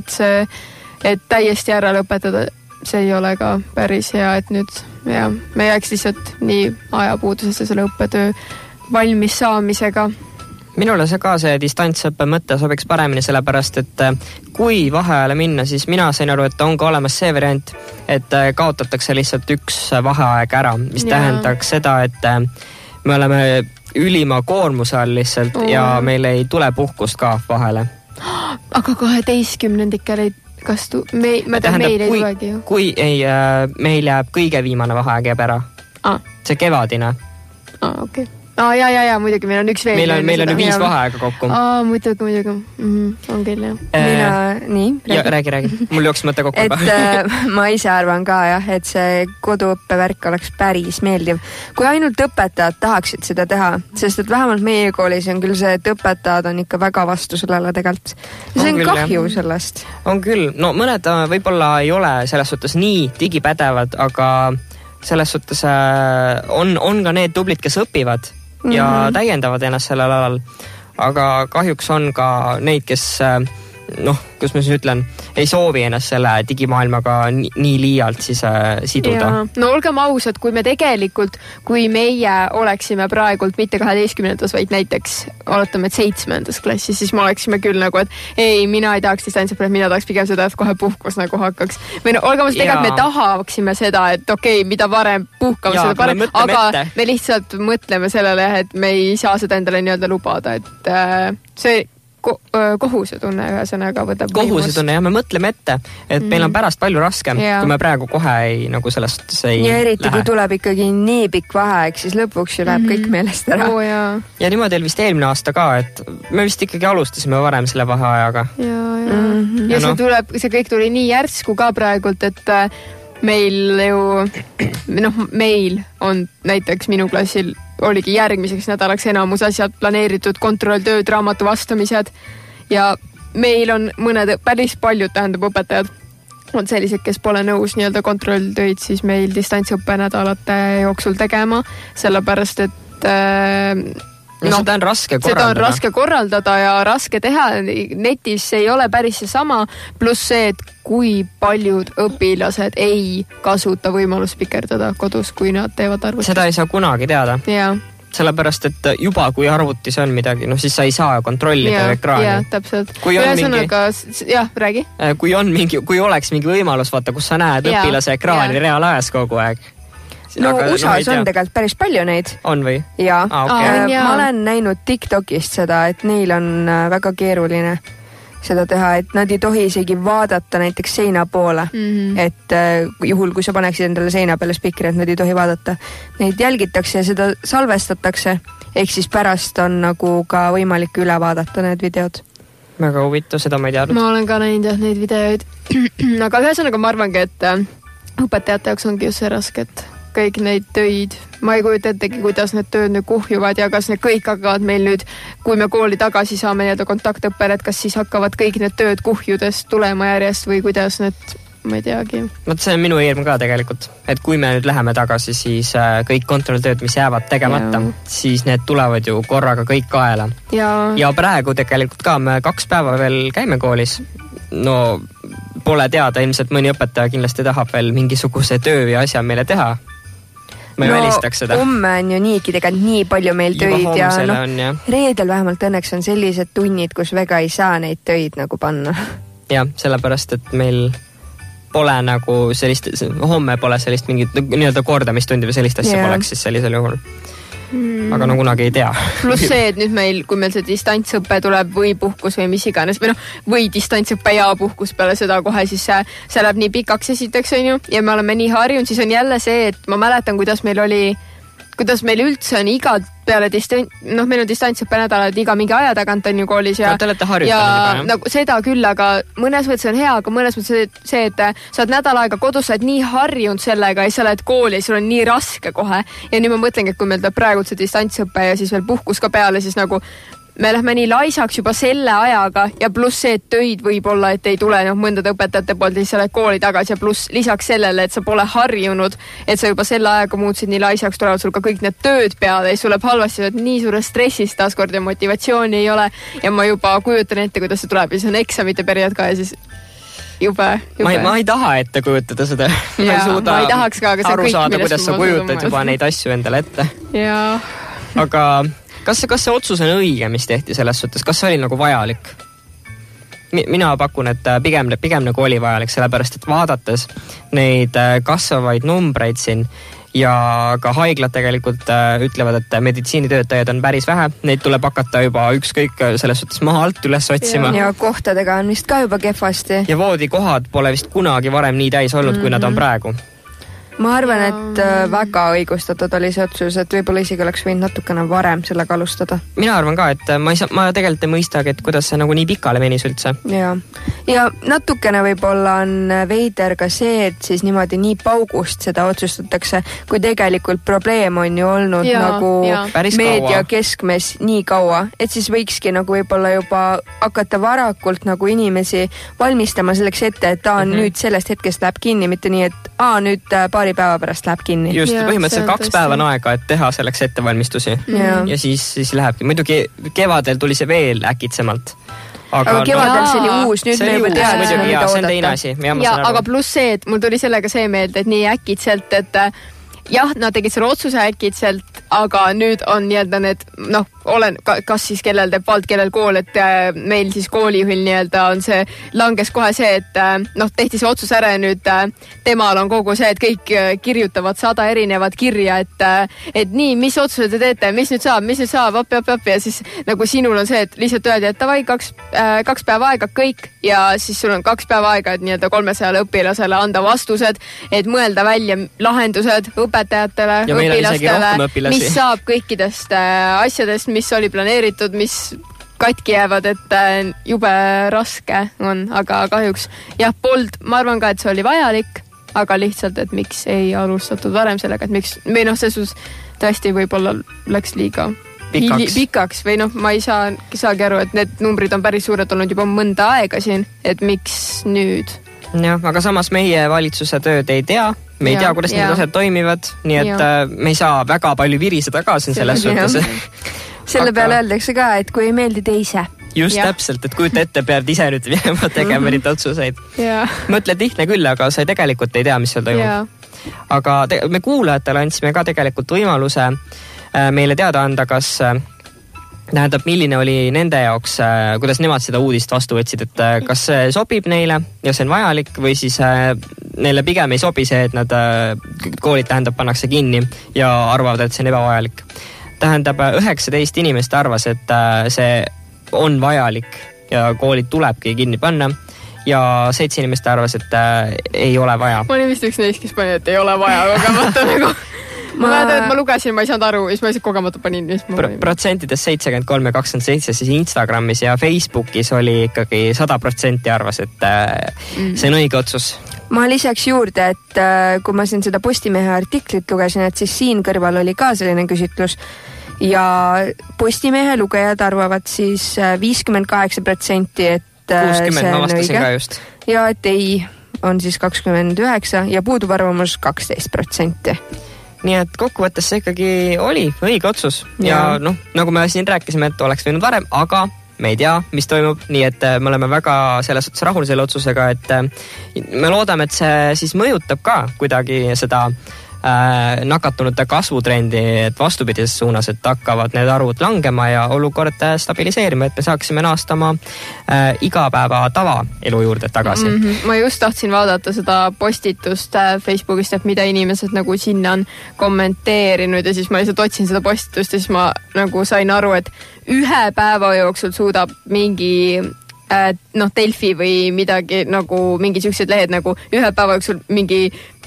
Speaker 4: et täiesti ära lõpetada, see ei ole ka päris hea, et nüüd me jääks lihtsalt nii ajapuudusest ja selle õppetöö valmis saamisega.
Speaker 3: Minule see distantsõppe mõte sobiks paremini, sellepärast, et kui vaheajale minna, siis mina sain aru, et on ka olemas see variant, et kaotatakse lihtsalt üks vaheaeg ära, mis tähendaks seda, et me oleme ülima koormuse all lihtsalt ja meil ei tule puhkust ka vahele.
Speaker 4: Aga 12-ndikel meil ei tulegi ju.
Speaker 3: Kui meil jääb kõige viimane vaheaeg jääb ära. See kevadine.
Speaker 4: Okei. Ja, muidugi, meil on üks veel.
Speaker 3: Meil on 5 vaheaega kokku.
Speaker 4: Muidugi. On küll,
Speaker 2: jah.
Speaker 3: Räägi. Mul jooks mõte kokku.
Speaker 2: Et ma ise arvan ka, jah, et see koduõppevärk oleks päris meeldiv. Kui ainult õpetajad tahaksid seda teha, sest et vähemalt meie koolis on küll see, et õpetajad on ikka väga vastu sellele tegelt. See on kahju sellest.
Speaker 3: On küll. No mõned võib-olla ei ole selles suhtes nii digipädevad, aga selles suhtes on ka need tublid, kes õpivad ja täiendavad ennast sellel alal. Aga kahjuks on ka neid, kes kus ma siis ütlen, ei soovi ennast selle digimaailmaga nii liialt siis siduda.
Speaker 4: No olgem ausad, kui meie oleksime praegult mitte 12. vaid näiteks oletame, et 7. klassis, siis me oleksime küll nagu, et ei, mina ei tahaks distantsõppida, mina tahaks pigem seda, et kohe puhkus nagu hakkaks. Või olgem ausad, tegelikult me tahaksime seda, et okei, mida varem puhkame, seda parem, aga me lihtsalt mõtleme sellele, et me ei saa seda endale nii-öelda lubada, et see kohusetunne ühesõnaga võtab
Speaker 3: kohusetunne, me mõtleme ette, et meil on pärast palju raskem, kui me praegu kohe ei, nagu selles suhtes ei
Speaker 2: ja eriti, kui tuleb ikkagi nii pikk vaheaeg, siis lõpuks ju läheb kõik meelest ära.
Speaker 3: Ja niimoodi oli vist eelmine aasta ka, et me vist ikkagi alustasime varem selle vaheajaga.
Speaker 4: Ja see kõik tuli nii järsku ka praegult, et meil ju, meil on näiteks minu klassil oligi järgmiseks nädalaks enamus asjad planeeritud, kontrolltööd, raamatu vastamised ja meil on päris paljud, tähendab õpetajad, on sellised, kes pole nõus nii-öelda kontrolltöid siis meil distantsõppenädalate jooksul tegema, sellepärast et
Speaker 3: seda on raske korraldada.
Speaker 4: Seda on raske korraldada ja raske teha. Netis ei ole päris seesama, pluss see, et kui paljud õpilased ei kasuta võimalust pikerdada kodus, kui nad teevad arvutis.
Speaker 3: Seda ei saa kunagi teada. Sellepärast, et juba kui arvutis on midagi, siis sa ei saa kontrollida ekraani.
Speaker 4: Jah, täpselt. Räägi.
Speaker 3: Kui oleks mingi võimalus, vaata, kus sa näed õpilase ekraani reaalajas kogu aeg.
Speaker 2: USA-s on tegelikult päris palju neid.
Speaker 3: On või?
Speaker 2: Jaa. Ma olen näinud TikTokist seda, et neil on väga keeruline seda teha, et nad ei tohi isegi vaadata näiteks seina poole. Et juhul, kui sa paneksid endale seina peale spikri, et nad ei tohi vaadata. Neid jälgitakse ja seda salvestatakse. Ehk siis pärast on nagu ka võimalik üle vaadata need videod.
Speaker 3: Väga huvitav, seda ma ei teadnud.
Speaker 4: Ma olen ka näinud neid videoid. Aga ühesõnaga ma arvangi, et õpetajate jaoks ongi just see raske, et kõik neid töid. Ma ei kujuta ettegi, kuidas need tööd nüüd kuhjuvad ja kas need kõik hakkavad meil nüüd, kui me kooli tagasi saame nii-öelda kontaktõppele, et kas siis hakkavad kõik need tööd kuhjudest tulema järjest või kuidas need, ma ei teagi.
Speaker 3: See on minu hirm ka tegelikult, et kui me nüüd läheme tagasi, siis kõik kontrolltööd, mis jäävad tegemata, siis need tulevad ju korraga kõik kaela. Ja praegu tegelikult ka me 2 päeva veel käime koolis. Pole teada, ilmselt mõni õpetaja kindlasti tahab veel mingisuguse töö ja asja meile teha. Ma ei välistaks seda.
Speaker 2: Homme on ju niigi tegelikult nii palju meil töid ja reedel vähemalt õnneks on sellised tunnid, kus väga ei saa neid töid nagu panna.
Speaker 3: Jah, sellepärast, et meil pole nagu sellist, homme pole sellist mingit nii-öelda kordamistundi või sellist asja poleks siis sellisel juhul. Aga kunagi ei tea.
Speaker 4: Pluss see, et nüüd kui meil see distantsõppe tuleb või puhkus või mis iganes, või distantsõppe ja puhkus peale seda kohe, siis see läheb nii pikaks esiteks, on ju, ja me oleme nii harjunud, siis on jälle see, et ma mäletan, kuidas meil üldse on iga peale meil on distantsõppe nädalad iga mingi aja tagant on ju koolis ja
Speaker 3: te olete harjutanud juba,
Speaker 4: nagu seda küll, aga mõnes mõttes on hea, aga mõnes mõttes see, et sa oled nädal aega kodus, sa oled nii harjunud sellega ja sa oled kooli ja sul on nii raske kohe ja nüüd ma mõtlengi, et kui meil tuleb praegu see distantsõppe ja siis veel puhkus ka peale, siis nagu me lähme nii laisaks juba selle ajaga ja pluss see, et töid võib-olla, et ei tule mõndade õpetajate poolt, siis sa lähed kooli tagasi ja pluss lisaks sellele, et sa pole harjunud, et sa juba selle ajaga muutusid nii laisaks, tulevad sul ka kõik need tööd peale ja siis sul läheb halvasti, sa oled nii suures stressis taaskord ja motivatsiooni ei ole ja ma juba kujutan ette, kuidas see tuleb ja siis on eksamite periood ka ja siis jube.
Speaker 3: Ma ei taha ette kujutada seda. Ma ei suuda aru saada, kuidas sa kujutad juba neid asju endale ette. Aga kas see otsus on õige, mis tehti selles suhtes? Kas see oli nagu vajalik? Mina pakun, et pigem nagu oli vajalik, sellepärast, et vaadates neid kasvavaid numbreid siin ja ka haiglad tegelikult ütlevad, et meditsiinitöötajad on päris vähe, neid tuleb hakata juba ükskõik selles suhtes maha alt üles otsima.
Speaker 2: Ja kohtadega on vist ka juba kehvasti.
Speaker 3: Ja voodikohad pole vist kunagi varem nii täis olnud, kui nad on praegu.
Speaker 2: Ma arvan, et väga õigustatud oli see otsus, et võib-olla isegi oleks võinud natukene varem sellega alustada.
Speaker 3: Mina arvan ka, et ma tegelikult ei mõistagi, et kuidas see nagu nii pikale venis üldse.
Speaker 2: Ja natukene võib-olla on veider ka see, et siis niimoodi nii paugust seda otsustatakse, kui tegelikult probleem on ju olnud nagu meedia keskmes nii kaua, et siis võikski nagu võib-olla juba hakata varakult nagu inimesi valmistama selleks ette, et nüüd sellest hetkest läheb kinni, mitte nii, et nüüd paari päeva pärast läheb kinni.
Speaker 3: Just, põhimõtteliselt 2 päeva on aega, et teha selleks ettevalmistusi. Ja siis lähebki. Muidugi kevadel tuli see veel äkitsemalt.
Speaker 2: aga kevadel see oli uus, nüüd me juba teame,
Speaker 3: mida oodata. See on teine asi.
Speaker 4: Aga pluss see, et mul tuli sellega see meelde, et nii äkitselt, et jah, nad tegid selle otsuse äkitselt, aga nüüd on nii-öelda need, kas siis kellel teeb vald, kellel kool, et meil siis koolijuhil nii-öelda on see, langes kohe see, et tehti see otsus ära ja nüüd temal on kogu see, et kõik kirjutavad 100 erinevat kirja, et nii, mis otsuse te teete, mis nüüd saab, appi ja siis nagu sinul on see, et lihtsalt öeldi, et davai, 2 päeva aega kõik ja siis sul on 2 päeva aega, et nii-öelda 300 õpilasele anda vastused, et mõelda välja lahendused õpetajatele, õpilastele, mis saab kõikidest asjadest, mis oli planeeritud, mis katki jäävad, et jube raske on, aga kahjuks jah, ma arvan ka, et see oli vajalik, aga lihtsalt, et miks ei alustatud varem sellega, et miks, või see tõesti võib-olla läks liiga pikaks või ma ei saagi aru, et need numbrid on päris suured olnud juba mõnda aega siin, et miks nüüd?
Speaker 3: Jah, aga samas meie valitsuse tööd ei tea, me ei tea, kuidas need asjad toimivad, nii et me ei saa väga palju viriseda ka siin selles suhtes.
Speaker 2: Selle peale öeldakse ka, et kui ei meeldi teise.
Speaker 3: Just täpselt, et kujuta ette, pead ise nüüd tegema neid otsuseid. Mõtled lihtne küll, aga sa tegelikult ei tea, mis seal toimub. Aga me kuulajatele andsime ka tegelikult võimaluse meile teada anda, kas tähendab, milline oli nende jaoks, kuidas nemad seda uudist vastu võtsid, et kas see sobib neile ja see on vajalik või siis neile pigem ei sobi see, et nad koolid pannakse kinni ja arvavad, et see on ebavajalik. Tähendab, 19 inimest arvas, et see on vajalik ja koolid tulebki kinni panna ja 7 inimest arvas, et ei ole vaja.
Speaker 4: Ma olin vist üks neist, kes pani, et ei ole vaja, aga mõtta nagu... Ma mäletan, et ma lugesin, ma ei saanud aru, siis ma lihtsalt kogemata panin.
Speaker 3: Protsentides 73 ja 27 siis Instagramis ja Facebookis oli ikkagi 100% arvas, et see on õige otsus.
Speaker 2: Ma lisaks juurde, et kui ma siin seda Postimehe artiklit lugesin, et siis siin kõrval oli ka selline küsitlus ja Postimehe lugejad arvavad siis 58%, et
Speaker 3: 60, ma vastasin ka just.
Speaker 2: Ja et ei on siis 29 ja puudub arvamus 12%.
Speaker 3: Nii et kokkuvõttes see ikkagi oli õige otsus ja nagu me siin rääkisime, et oleks võinud varem, aga me ei tea, mis toimub, nii et me oleme väga selles suhtes rahul selle otsusega, et me loodame, et see siis mõjutab ka kuidagi seda nakatunute kasvutrendi, et vastupidises suunas, et hakkavad need arvud langema ja olukord stabiliseerima, et me saaksime naastama igapäeva tavaelu juurde tagasi.
Speaker 4: Ma just tahtsin vaadata seda postitust Facebookist, et mida inimesed nagu sinna on kommenteerinud ja siis ma lihtsalt otsin seda postitust ja siis ma nagu sain aru, et 1 päeva jooksul suudab mingi Delfi või midagi nagu mingi siuksed lehed nagu 1 päeva jooksul mingi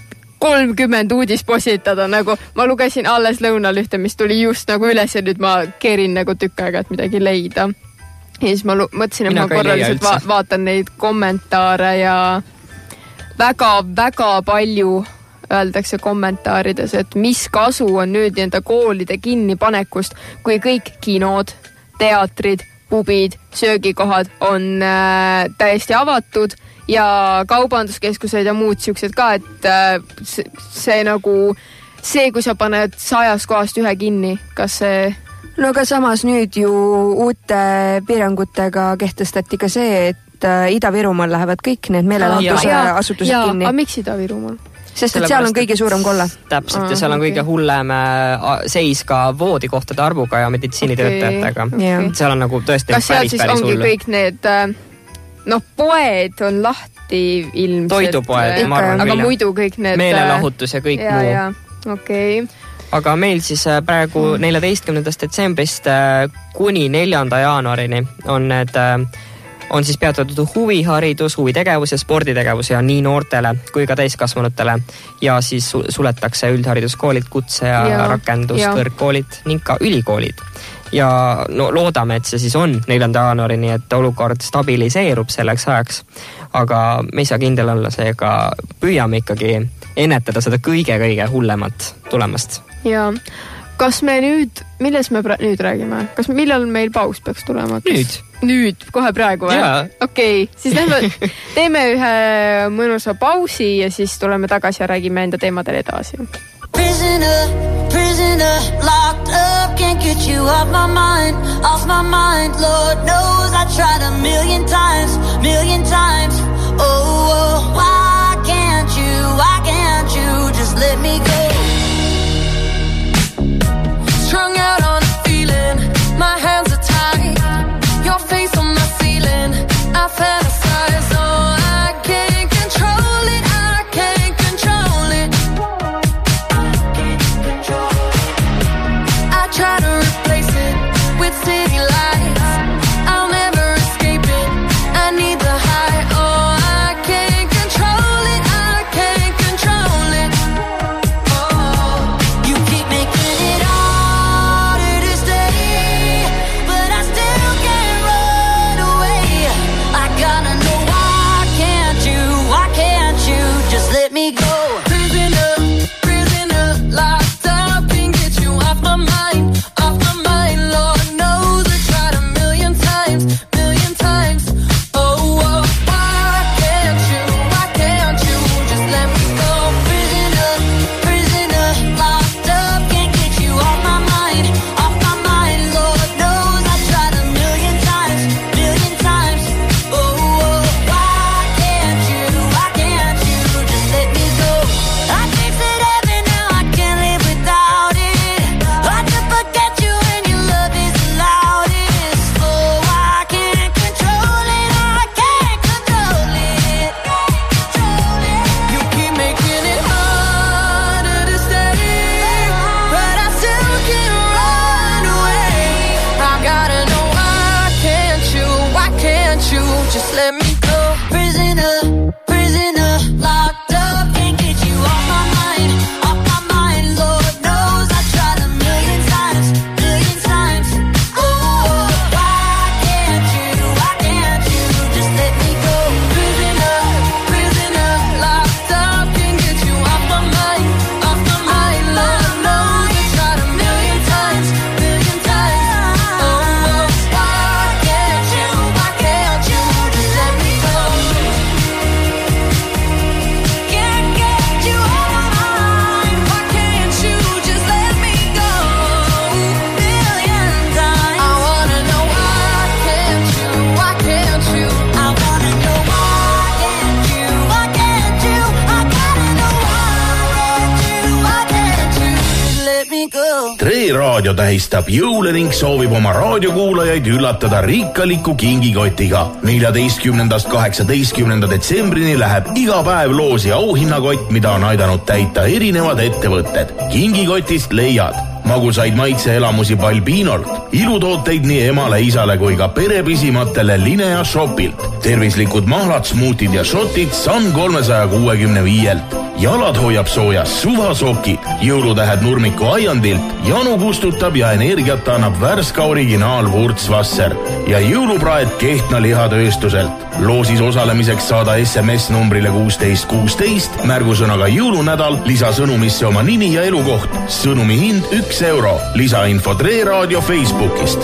Speaker 4: 30 uudis postitada, nagu ma lugesin alles lõunal ühte, mis tuli just nagu üles ja nüüd ma keerin nagu tükk aega, et midagi leida. Ja siis ma mõtlesin, et ma korraliselt vaatan neid kommentaare ja väga-väga palju öeldakse kommentaarides, et mis kasu on nüüd enda koolide kinnipanekust, kui kõik kinod, teatrid, pubid, söögikohad on täiesti avatud ja kaubanduskeskused ja muud siuksed ka, et see nagu, kui sa paned 100 kohast 1 kinni, kas see...
Speaker 2: No aga samas nüüd ju uute piirangutega kehtestati ka see, et Ida-Virumaal lähevad kõik need meelelahutuse asutused kinni.
Speaker 4: Aga miks Ida-Virumaal?
Speaker 2: Sest et seal on kõige suurem kolle.
Speaker 3: Täpselt, ja seal on kõige hullem seis ka voodikohtade arvuga ja meditsiinitöötajatega. Seal on nagu tõesti
Speaker 4: kas seal siis ongi hullu. Kõik need... poed on lahti ilmselt.
Speaker 3: Toidupoed, ma arvan.
Speaker 4: Aga muidu kõik need...
Speaker 3: Meelelahutus ja kõik muu.
Speaker 4: Okei.
Speaker 3: Aga meil siis praegu 14. detsembrist kuni 4. jaanuarini on siis peatatud huviharidus, huvitegevus ja sporditegevus ja nii noortele kui ka täiskasvanutele. Ja siis suletakse üldhariduskoolid, kutse- ja rakenduskõrgkoolid ning ka ülikoolid. Ja loodame, et see siis on 4. jaanuarini, et olukord stabiliseerub selleks ajaks. Aga me ei saa kindel olla, seega püüame ikkagi ennetada seda kõige-kõige hullemat tulemast.
Speaker 4: Ja kas me nüüd, milles me nüüd räägime? Kas millal meil paus peaks tulema? Nüüd, kohe praegu või? Okei, siis teeme ühe mõnusa pausi ja siis tuleme tagasi ja räägime enda teemadel edasi. Prisoner
Speaker 6: Prisoner, locked up, can't get you off my mind, off my mind. Lord knows I tried a million times, oh, why can't you just let me go? Strung out on a feeling, my hands are tied, your face on my ceiling, I fantasize, oh, I can't control it, I can't control it. I try to replace it with city lights, I'll never escape it, I need the high, oh, I can't control it, I can't control it. Oh, you keep making it harder to stay, but I still can't run away. I gotta know why can't you just let me go? Prisoner, locked up, can't get you off my mind, Lord knows I tried a million times, oh, why can't you just let me go? Prisoner, locked up, can't get you off my mind, Lord knows I tried a million times, oh, why can't you just let me go? I tasted heaven, now I can't live without it, hard to forget you when your love is the loudest, oh, I can't control it, you keep making it harder to stay, but I still can't run away. I gotta know why can't you just let me go? Prisoner, locked up, can't get you off my mind, Lord knows I tried a million times, oh, why can't you just let me go? Prisoner, locked up, can't get you off my mind, Lord knows I tried a million times, oh, why can't you just let me go? Can't get you off my mind, why can't you just let me go? Million times, I wanna know why can't you, I wanna know why can't you, I gotta know why can't you just let me go?
Speaker 8: Tre Raadio tähistab jõule ning soovib oma raadiokuulajaid üllatada rikkaliku kingikotiga. 14. 18. detsembrini läheb iga päev loosi auhinnakott, mida on aidanud täita erinevad ettevõtted. Kingikotist leiad magusaid maitseelamusi Balbinolt, ilutooteid nii emale, isale kui ka perepisimatele Linea Shopilt, tervislikud mahlad, smuutid ja šotid Sun 365-lt, jalad hoiab soojas suvasokid, jõulutähed Nurmiku aiandilt, janu kustutab ja energiat annab värska originaal Wurtzwasser ja jõulupraed Kehtna lihatööstuselt. Loosis osalemiseks saada SMS numbrile 1616 märgusõnaga jõulunädal, lisa sõnumisse oma nimi ja elukoht. Sõnumi hind 1 euro. Lisainfo Tre Raadio Facebookist.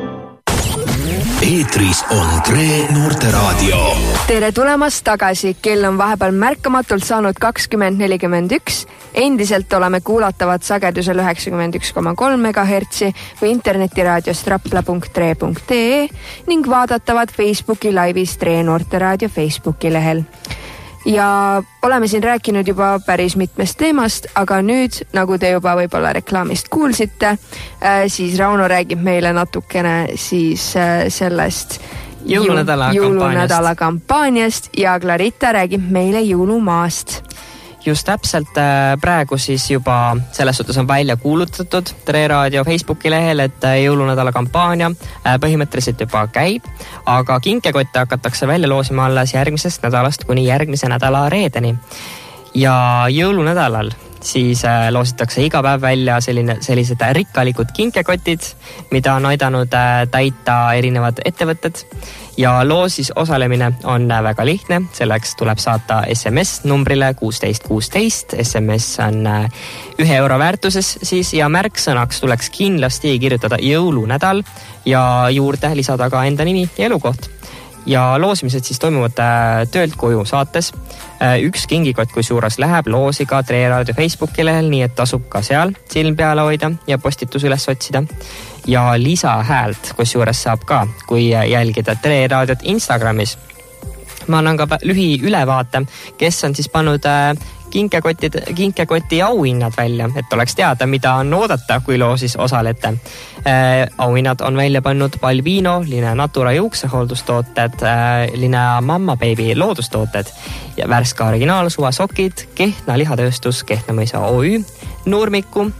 Speaker 1: Eetris on Tre Noorteraadio.
Speaker 2: Tere tulemast tagasi, kell on vahepeal märkamatult saanud 20:41. Endiselt oleme kuulatavad sagedusel 91,3 MHz või internetiraadios rapla.tre.ee ning vaadatavad Facebooki laivis Tre Noorteraadio Facebooki lehel. Ja oleme siin rääkinud juba päris mitmest teemast, aga nüüd, nagu te juba võib-olla reklaamist kuulsite, siis Rauno räägib meile natukene siis sellest jõulunädala kampaaniast ja Clarita räägib meile jõulumaast.
Speaker 3: Just täpselt praegu siis juba selles suhtes on välja kuulutatud Tre Raadio Facebooki lehel, et jõulunädala kampaania põhimõtteliselt juba käib, aga kinkekotte hakatakse välja loosima alles järgmisest nädalast kuni järgmise nädala reedeni. Ja jõulunädalal siis loositakse iga päev välja sellised rikkalikud kinkekotid, mida on aidanud täita erinevad ettevõtted. Ja loosis osalemine on väga lihtne, selleks tuleb saata SMS numbrile 1616, SMS on 1 euro väärtuses siis ja märksõnaks tuleks kindlasti kirjutada jõulunädal ja juurde lisada ka enda nimi ja elukoht. ja loosimised siis toimuvad töölt koju saates. Üks kingikott kusjuures läheb loosi ka Tre Raadio Facebooki lehel, nii et tasub ka seal silm peale hoida ja postitus üles otsida. Ja lisahäält kusjuures saab ka, kui jälgida Tre Raadiot Instagramis. Ma annan ka lühi ülevaate, kes on siis pannud kinkekoti auhinnad välja, et oleks teada, mida on oodata, kui loosis osalete. Auhinnad on välja pannud Balbino, Linea Natura juuksehooldustooted, Linea Mamma Baby loodustooted ja Värska Originaal suvasokid, Kehtna lihatööstus, Kehtnamõisa OÜ, Nurmiku,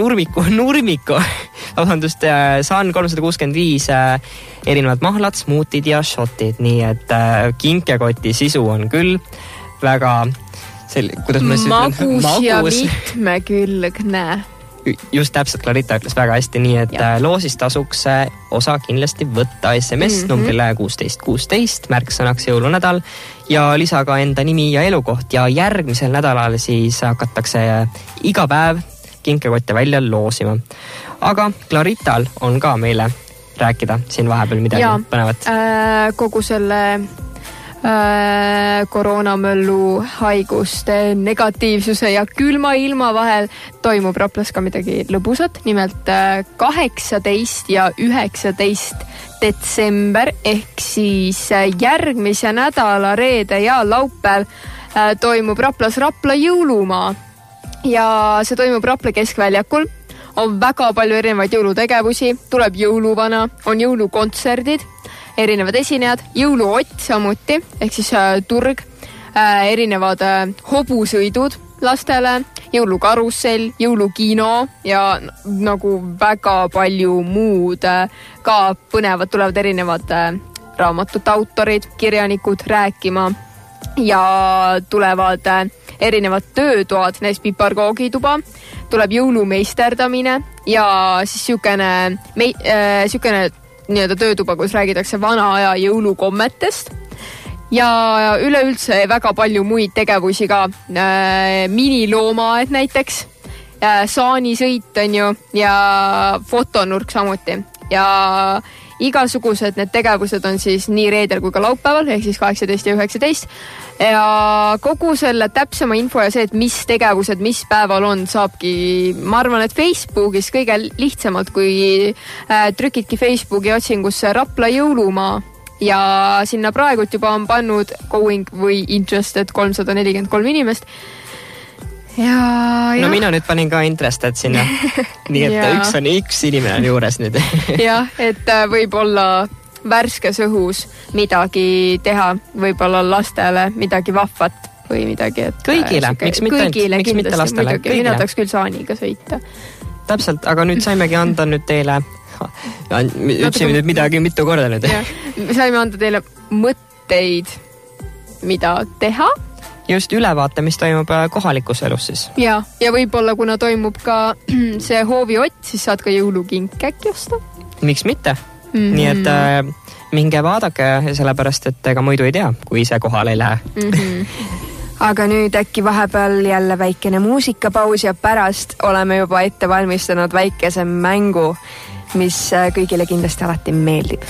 Speaker 3: vabandust, San 365 erinevad mahlad, smuutid ja shotid, nii et kinkekoti sisu on küll väga kuidas ma
Speaker 4: magus ja mitmekülgne.
Speaker 3: Just täpselt Clarita ütles väga hästi, nii et loosis tasuks osa kindlasti võtta SMS numbrile 1616, märksõnaks jõulunädal ja lisa ka enda nimi ja elukoht ja järgmisel nädalal siis hakatakse iga päev kinkekotte välja loosima. Aga Clarital on ka meile rääkida siin vahepeal midagi põnevat.
Speaker 4: Kogu selle koroonamöllu haiguste negatiivsuse ja külma ilma vahel toimub Raplas ka midagi lõbusat. Nimelt 18 ja 19 detsember ehk siis järgmise nädala reede ja laupäev toimub Raplas Rapla jõulumaa. Ja see toimub Rapla keskväljakul. On väga palju erinevaid jõulutegevusi, tuleb jõuluvana, on jõulukontserdid, erinevad esinejad, jõuluott samuti, ehk siis turg, erinevad hobusõidud lastele, jõulukarussell, jõulukino ja nagu väga palju muud ka põnevad, tulevad erinevad raamatute autorid, kirjanikud rääkima ja tulevad erinevad töötoad, näiteks piparkoogituba, tuleb jõulumeisterdamine ja siis siukene nii-öelda töötuba, kus räägitakse vana aja jõulukommetest ja üleüldse väga palju muid tegevusi ka, miniloomaaed näiteks, saanisõit on ju ja fotonurk samuti ja igasugused need tegevused on siis nii reedel kui ka laupäeval, ehk siis 18 ja 19 ja kogu selle täpsema info ja see, et mis tegevused, mis päeval on, saabki, ma arvan, et Facebookis kõige lihtsamalt, kui trükidki Facebooki otsingusse Rapla jõulumaa ja sinna praegult juba on pannud going või interested 343 inimest. Ja.
Speaker 3: No mina nüüd panin ka interested sinna. Nii et üks inimene on juures nüüd.
Speaker 4: Jah, et võib-olla värskes õhus midagi teha, võib-olla lastele midagi vahvat või midagi. Et
Speaker 3: kõigile, miks mitte lastele?
Speaker 4: Mina tahaks küll saaniga sõita.
Speaker 3: Täpselt, aga nüüd saimegi anda nüüd teile, ütlesime nüüd midagi mitu korda nüüd.
Speaker 4: Saime anda teile mõtteid, mida teha.
Speaker 3: Just ülevaate, mis toimub kohalikus elus siis.
Speaker 4: Ja võib-olla kuna toimub ka see hooviott, siis saad ka jõulukink äkki osta.
Speaker 3: Miks mitte? Nii et minge vaadake, sellepärast, et ega muidu ei tea, kui see kohal ei lähe.
Speaker 2: Aga nüüd äkki vahepeal jälle väikene muusikapaus ja pärast oleme juba ette valmistanud väikese mängu, mis kõigile kindlasti alati meeldib.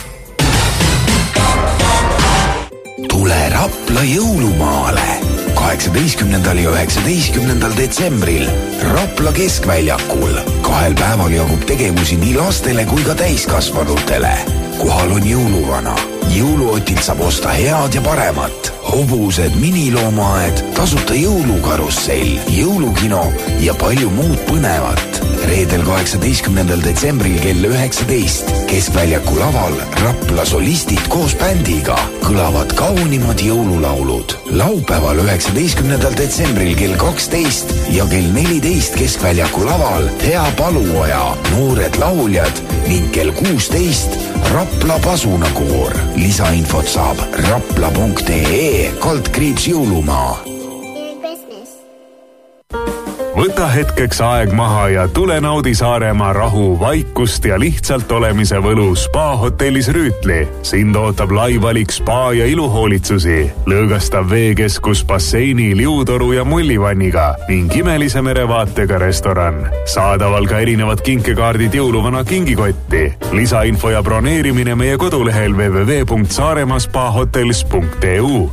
Speaker 9: Tule Rapla jõulumaale 18. ja 19. detsembril Rapla keskväljakul. 2 päeval jagub tegevusi nii lastele kui ka täiskasvanutele. Kohal on jõuluvana. Jõuluotilt saab osta head ja paremat. Hobused, miniloomaaed, tasuta jõulukarussell, jõulukino ja palju muud põnevat. Reedel 18. detsembril kell 19. Keskväljaku laval Rapla solistid koos bändiga kõlavad kaunimad jõululaulud. Laupäeval 19. detsembril kell 12 ja kell 14 Keskväljaku laval Hea Paluoja, Noored lauljad ning kell 16 Rapla pasunakoor. Lisainfot saab rapla.ee /jõulumaa.
Speaker 10: Võta hetkeks aeg maha ja tule naudi Saaremaa rahu, vaikust ja lihtsalt olemise võlu Spa hotellis Rüütli. Sind ootab lai valik spa ja iluhoolitsusi, lõõgastav veekeskus basseini, liutoru ja mullivanniga ning imelise merevaatega restoran. Saadaval ka erinevad kinkekaardid jõuluvana kingikotti. Lisainfo ja broneerimine meie kodulehel www.saaremaspahotels.eu.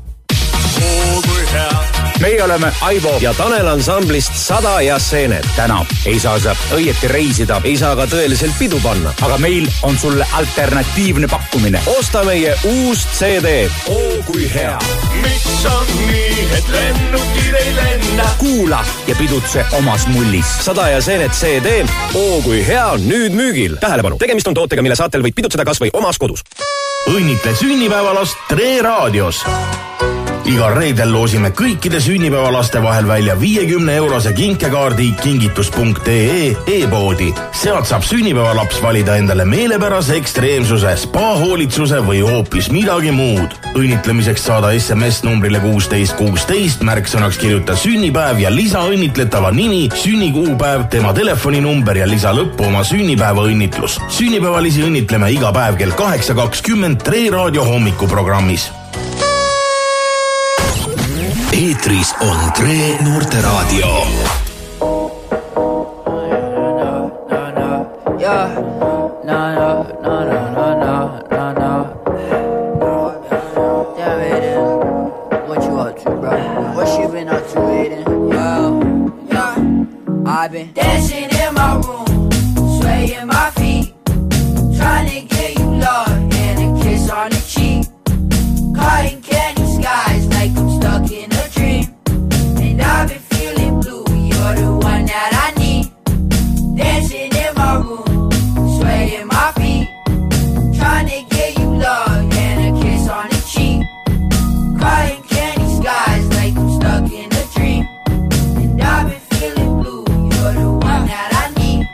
Speaker 11: Meie oleme Aivo ja Tanel ansamblist 100 ja Seened. Täna ei saa sa õieti reisida, ei saa ka tõeliselt pidu panna. Aga meil on sulle alternatiivne pakkumine. Osta meie uus CD. Oo kui hea.
Speaker 6: Miks on nii, et lennukid ei lenna?
Speaker 11: Kuula ja pidutse omas mullis. 100 ja Seened CD. Oo kui hea, nüüd müügil. Tähelepanu, tegemist on tootega, mille saatel võid pidutseda kas või omas kodus.
Speaker 8: Õnnitle sünnipäevalast Tre Raadios. Igal reedel loosime kõikide sünnipäevalaste vahel välja 50-eurose kinkekaardi kingitus.ee e-poodi. Sealt saab sünnipäevalaps valida endale meelepärase ekstreemsuse, spa-hoolitsuse või hoopis midagi muud. Õnnitlemiseks saada SMS numbrile 1616, märksõnaks kirjuta sünnipäev ja lisa õnnitletava nimi, sünnikuupäev, tema telefoninumber ja lisa lõppu oma sünnipäeva õnnitlus. Sünnipäevalisi õnnitleme iga päev kell 8.20 Tre Raadio hommikuprogrammis.
Speaker 1: Eetris on Tre Noorteraadio.
Speaker 6: I've been dancing in my room, swaying my feet, trying to get you love and a kiss on the cheek. Cotton candy skies like I'm stuck in a dream. And I've been feeling blue, you're the one that I need. Dancing in my room, swaying my feet, trying to get you love and a kiss on the cheek. Cotton candy skies like I'm stuck in a dream. And I've been feeling blue, you're the one that I need.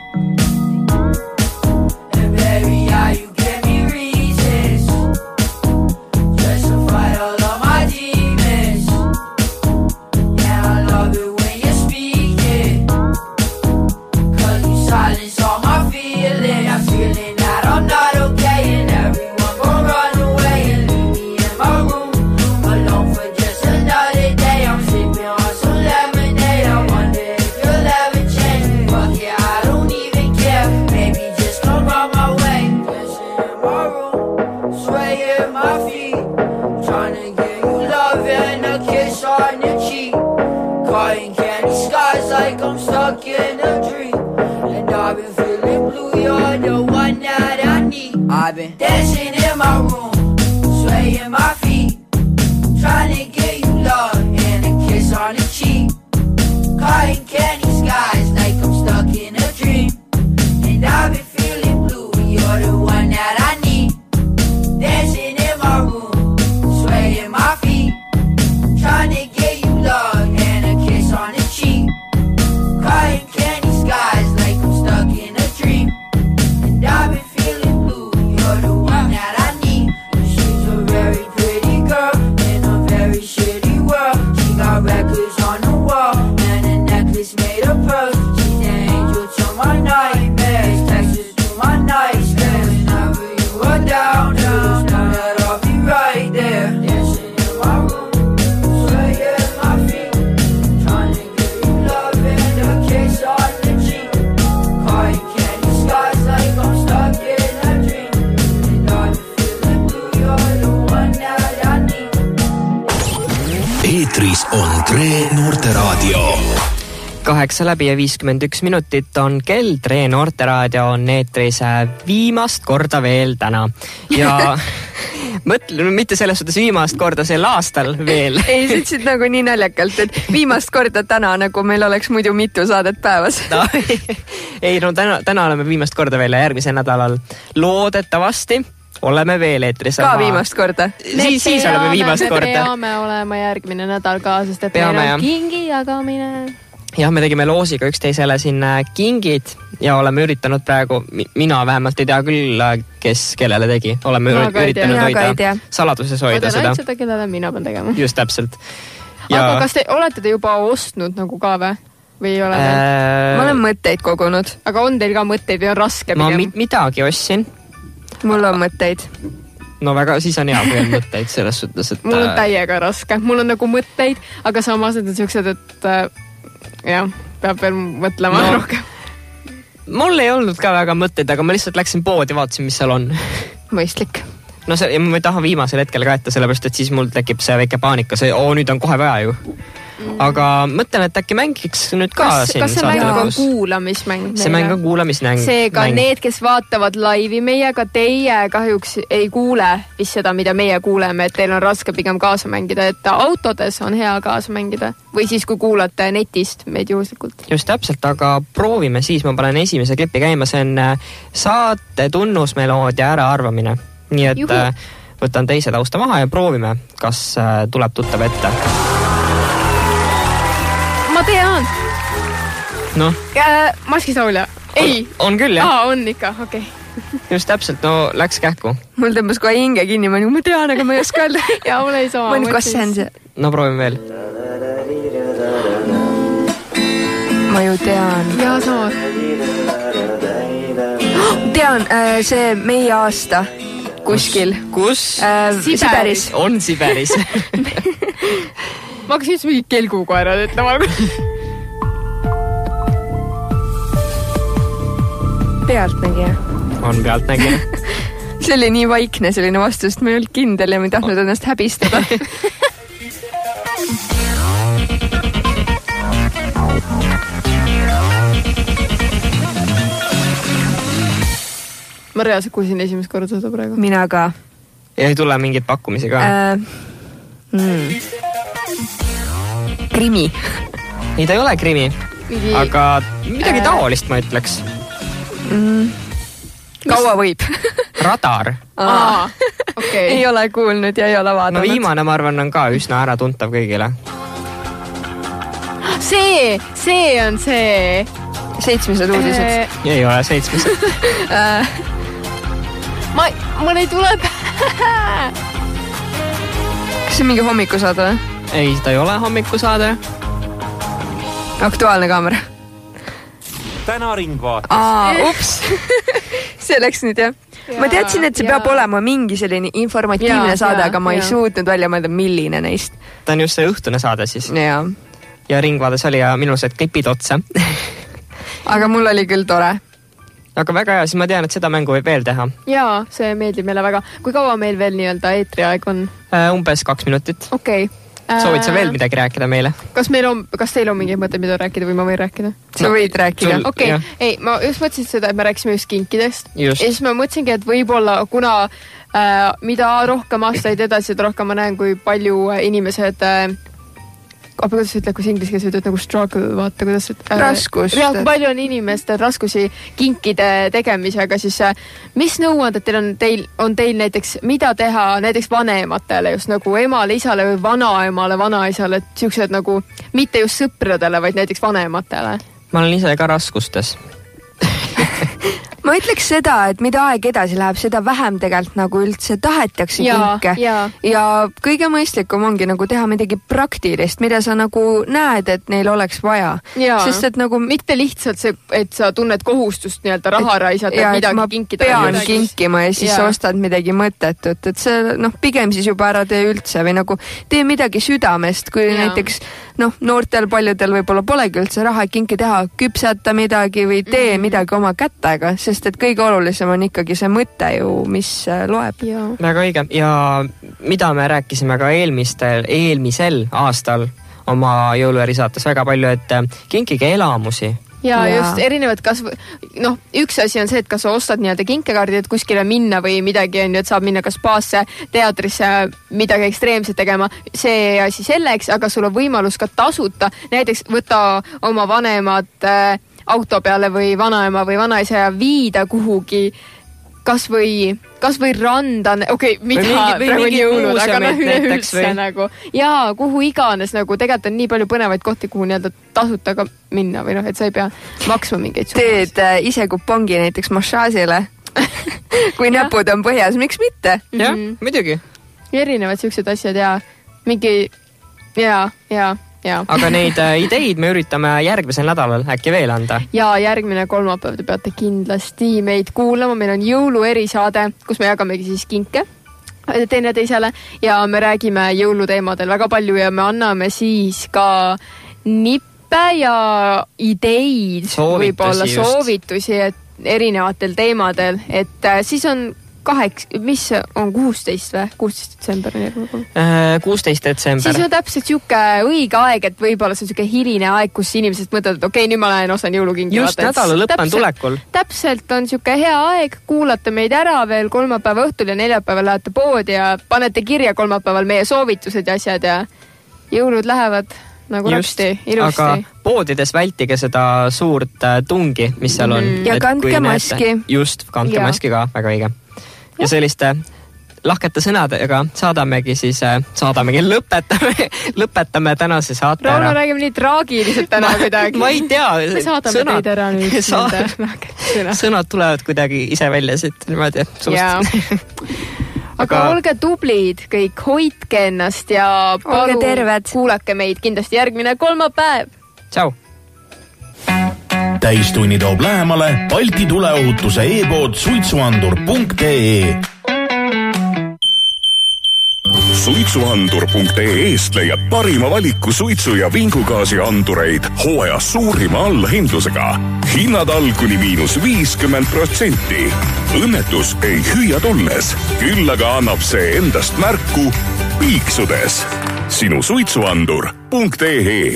Speaker 6: And baby, yeah, you give me reasons just to fight all of my demons. Yeah, I love it when you speak it, 'cause you silence all my feeling. I'm feeling that I'm not okay, and everyone gon' run away and leave me in my room alone for just another day. I'm sipping on some lemonade. I wonder if you'll ever change. Fuck yeah, I don't even care. Maybe just come on my way. Dancing in my room, swaying my feet, trying to get you love and a kiss on your cheek. Cotton candy skies like I'm stuck in a dream. And I've been feeling blue, you're the one that I need. I've been dancing in my room, swaying my feet, trying to get you love and a kiss on the cheek. Cotton candy skies like I'm stuck in a dream. And I've been feeling blue, you're the one that I need. Dancing in my room, swaying my feet, trying to get you love and a kiss on the cheek. Cotton candy skies like I'm stuck in a dream. And I've been feeling blue, you're the one that I need. She's a very pretty girl in a very shitty world. She got records on the wall and a necklace made of pearls. She's an angel to my nightmares, Texas to my nightmares. Whenever you are down, just know that I'll be right there. Dancing in my room, swaying my feet, trying to get you love and a kiss on the cheek. Cotton candy skies like I'm stuck in a dream. And I've been feeling blue, you're the one that I need.
Speaker 1: Eetris on Tre Noorteraadio.
Speaker 3: 8:51 minutit on kell. Tre Noorteraadio on eetris viimast korda veel täna. Ja mõtlen mitte selles suhtes viimast korda sel aastal veel.
Speaker 2: Ei, sa ütlesid nagu nii naljakalt, et viimast korda täna, nagu meil oleks muidu mitu saadet päevas.
Speaker 3: No, ei, no täna oleme viimast korda veel ja järgmisel nädalal loodetavasti oleme veel eetris.
Speaker 2: Ka viimast korda?
Speaker 3: Siis oleme viimast korda.
Speaker 4: Me peame olema järgmine nädal ka, sest et meil on kingi jagamine.
Speaker 3: Jah, me tegime loosiga üksteisele siin kingid ja oleme üritanud praegu, mina vähemalt ei tea küll, kes kellele tegi. Oleme üritanud hoida saladuses hoida seda.
Speaker 4: Ma tean seda, kellele mina pean tegema.
Speaker 3: Just täpselt.
Speaker 4: Aga kas te olete juba ostnud nagu ka või? või ei ole
Speaker 2: ma olen mõtteid kogunud.
Speaker 4: Aga on teil ka mõtteid või on raske
Speaker 3: ma
Speaker 4: pigem?
Speaker 3: midagi ostsin.
Speaker 2: Mul on mõtteid.
Speaker 3: No väga, siis on hea, kui on mõtteid selles suhtes, et...
Speaker 4: Mul on täiega raske. Mul on nagu mõtteid, aga samas need on siuksed, et jah, peab veel mõtlema rohkem.
Speaker 3: Mul ei olnud ka väga mõtteid, aga ma lihtsalt läksin poodi, vaatasin, mis seal on.
Speaker 2: Mõistlik.
Speaker 3: No see, ma ei taha viimasel hetkel ka ette, sellepärast, et siis mul tekib see väike paanika. Nüüd on kohe vaja ju. Aga mõtlen, et äkki mängiks nüüd ka siin.
Speaker 4: Kas see mäng on kuulamismäng?
Speaker 3: See mäng on kuulamismäng.
Speaker 4: Seega need, kes vaatavad laivi meiega, teie kahjuks ei kuule vist seda, mida meie kuuleme, et teil on raske pigem kaasa mängida, et autodes on hea kaasa mängida või siis, kui kuulate netist meid juhuslikult.
Speaker 3: Just täpselt, aga proovime siis, ma panen esimese klipi käima, see on saate tunnusmeloodia äraarvamine. Nii et võtan teise tausta maha ja proovime, kas tuleb tuttav ette.
Speaker 4: Ma tean.
Speaker 3: Noh.
Speaker 4: Maskisaulja. Ei.
Speaker 3: On küll, jah?
Speaker 4: On ikka, okei.
Speaker 3: Just täpselt, no läks kähku.
Speaker 2: Mul tõmbas kohe hinge kinni, ma tean, aga ma ei oska öelda.
Speaker 4: Ja mul ei sama.
Speaker 2: Kas see on see?
Speaker 3: No proovime veel.
Speaker 2: Ma ju tean.
Speaker 4: Ja sama.
Speaker 2: Tean, see meie aasta kuskil.
Speaker 3: Kus?
Speaker 2: Siberis.
Speaker 3: On Siberis.
Speaker 4: Ma hakkasin just mingi kelgukoerad ütlema.
Speaker 2: Pealtnägija.
Speaker 3: On pealtnägija.
Speaker 2: See oli nii vaikne selline vastus, et ma ei olnud kindel ja ma ei tahtnud ennast häbistada.
Speaker 4: Ma reaalselt kuulsin esimest korda seda praegu.
Speaker 2: Mina ka.
Speaker 3: Ja ei tule mingit pakkumisi ka?
Speaker 2: Krimi.
Speaker 3: Ei, ta ei ole krimi. Aga midagi taolist, ma ütleks.
Speaker 2: Kaua võib?
Speaker 3: Radar.
Speaker 4: Okay.
Speaker 2: Ei ole kuulnud ja ei ole vaadanud.
Speaker 3: No viimane, ma arvan, on ka üsna ära tuntav kõigile.
Speaker 4: See on see.
Speaker 2: 700 uudised.
Speaker 3: Ei ole 700.
Speaker 4: Mul ei tule
Speaker 2: Kas see on mingi hommikusaade või?
Speaker 3: Ei, ta ei ole hommikusaade.
Speaker 2: Aktuaalne kaamera.
Speaker 12: Täna Ringvaates.
Speaker 2: Ups. See läks nüüd, jah. Ma teadsin, et see peab olema mingi selline informatiivne saade, aga ma ei suutnud välja mõelda, milline neist.
Speaker 3: Ta on just see õhtune saade siis.
Speaker 2: Ja
Speaker 3: Ringvaades oli ja minused klipid otsa.
Speaker 2: Aga mul oli küll tore.
Speaker 3: Aga väga hea, siis ma tean, et seda mängu võib veel teha.
Speaker 4: Jaa, see meeldib meile väga. Kui kaua meil veel nii-öelda eetriaeg on?
Speaker 3: Umbes 2 minutit.
Speaker 4: Okei.
Speaker 3: Soovid sa veel midagi rääkida meile?
Speaker 4: Kas teil on mingi mõte, mida rääkida või ma võin rääkida?
Speaker 2: Sa võid rääkida.
Speaker 4: Okei. Ei, ma just mõtlesin seda, et me rääkisime just kinkidest.
Speaker 3: Just.
Speaker 4: Ja siis ma mõtlesingi, et võib-olla kuna mida rohkem aastaid edasi, et rohkem ma näen, kui palju inimesed kuidas ütled, kus inglise keeles ütled nagu struggle, vaata kuidas
Speaker 2: raskust.
Speaker 4: Palju on inimestel raskusi kinkide tegemisega, siis mis nõuanded teil on näiteks, mida teha näiteks vanematele, just nagu emale, isale või vanaemale, vanaisale, et siuksed nagu mitte just sõpradele, vaid näiteks vanematele?
Speaker 3: Ma olen ise ka raskustes.
Speaker 2: Ma ütleks seda, et mida aeg edasi läheb, seda vähem tegelikult nagu üldse tahetakse kinke. Ja kõige mõistlikum ongi nagu teha midagi praktilist, mida sa nagu näed, et neil oleks vaja. Sest et nagu...
Speaker 4: Mitte lihtsalt see, et sa tunned kohustust nii-öelda raha raisata, et midagi kinkida.
Speaker 2: Pean kinkima ja siis ostad midagi mõttetut. Et see, pigem siis juba ära tee üldse või nagu tee midagi südamest, kui näiteks noortel paljudel võib-olla polegi üldse raha kinki teha, küpsata midagi või tee midagi oma kätega, sest et kõige olulisem on ikkagi see mõte ju, mis loeb.
Speaker 3: Väga õige. Ja mida me rääkisime ka eelmisel aastal oma jõuluerisaates väga palju, et kinkige elamusi.
Speaker 4: Ja just erinevad üks asi on see, et kas sa ostad nii-öelda kinkekaardi, et kuskile minna või midagi on ju, et saab minna kas spaasse, teatrisse, midagi ekstreemset tegema. See asi selleks, aga sul on võimalus ka tasuta. Näiteks võta oma vanemad auto peale või vanaema või vanaisa ja viida kuhugi kas või randa, mida praegu on jõulud, aga üleüldse nagu. Jaa, kuhu iganes nagu, tegelikult on nii palju põnevaid kohti, kuhu nii-öelda tasuta ka minna või et sa ei pea maksma mingeid
Speaker 2: summasid. Teed ise kupongi näiteks massaažile, kui näpud on põhjas, miks mitte?
Speaker 3: Jah, muidugi.
Speaker 4: Erinevad siuksed asjad ja mingi, jaa.
Speaker 3: aga neid ideid me üritame järgmisel nädalal äkki veel anda.
Speaker 4: Ja järgmine kolmapäev te peate kindlasti meid kuulama. Meil on jõuluerisaade, kus me jagamegi siis kinke teineteisele ja me räägime jõuluteemadel väga palju ja me anname siis ka nippe ja ideid, võib-olla soovitusi erinevatel teemadel, et siis on 16 või? 16 detsember.
Speaker 3: 16 detsember.
Speaker 4: Siis on täpselt siuke õige aeg, et võib-olla see on siuke hiline aeg, kus inimesed mõtlevad, et okei, nüüd ma lähen osan jõulukingi.
Speaker 3: Just nädala lõpp on tulekul.
Speaker 4: Täpselt on siuke hea aeg, kuulate meid ära veel kolmapäeva õhtul ja neljapäeval lähete poodi ja panete kirja kolmapäeval meie soovitused ja asjad ja jõulud lähevad nagu rapsti, ilusti.
Speaker 3: Aga poodides vältige seda suurt tungi, mis seal on.
Speaker 2: Ja kandke maski.
Speaker 3: Just, kandke maski ka, väga õige. Ja selliste lahkete sõnadega lõpetame tänase saate
Speaker 4: ära. Rauno räägime nii traagiliselt täna kuidagi.
Speaker 3: Ma ei tea.
Speaker 4: Me saadame teid ära nüüd.
Speaker 3: Sõnad tulevad kuidagi ise välja siit niimoodi suust.
Speaker 4: Aga olge tublid kõik, hoidke ennast ja palun kuulake meid kindlasti järgmine kolmapäev.
Speaker 3: Tšau!
Speaker 8: Täistunni toob lähemale Balti tuleohutuse e-pood suitsuandur.ee.
Speaker 13: Suitsuandur.ee-st leiad parima valiku suitsu- ja vingugaasi andureid hooaja suurima allahindlusega. Hinnad all kuni -50%. Õnnetus ei hüüa tulles, küll aga annab see endast märku piiksudes. Sinu suitsuandur.ee.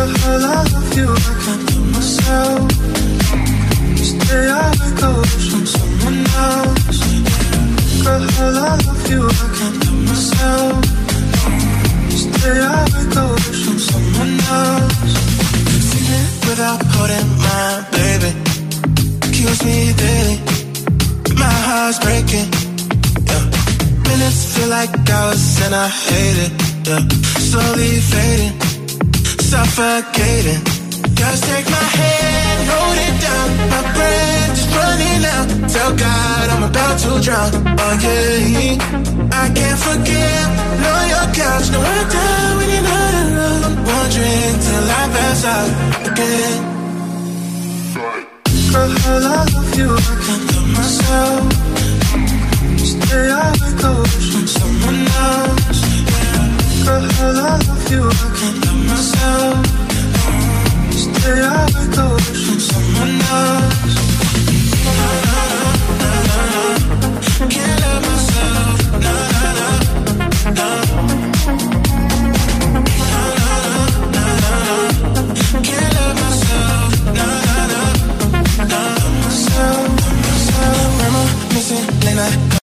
Speaker 13: Stay out of goes from someone else. Girl, I love you, I can't do myself. Stay out of goes from someone else. Sing it without holding my baby. Kills me daily. My heart's breaking. Yeah. Minutes feel like hours and I hate it. Yeah. Slowly fading, suffocating. Just take my hand, hold it down. My breath is running out. Tell God I'm about to drown. Oh yeah, I can't forget. No, your couch, no, I'm down when you're not around. One drink till I pass out again. Girl, I love you, I can't love myself. Stay out.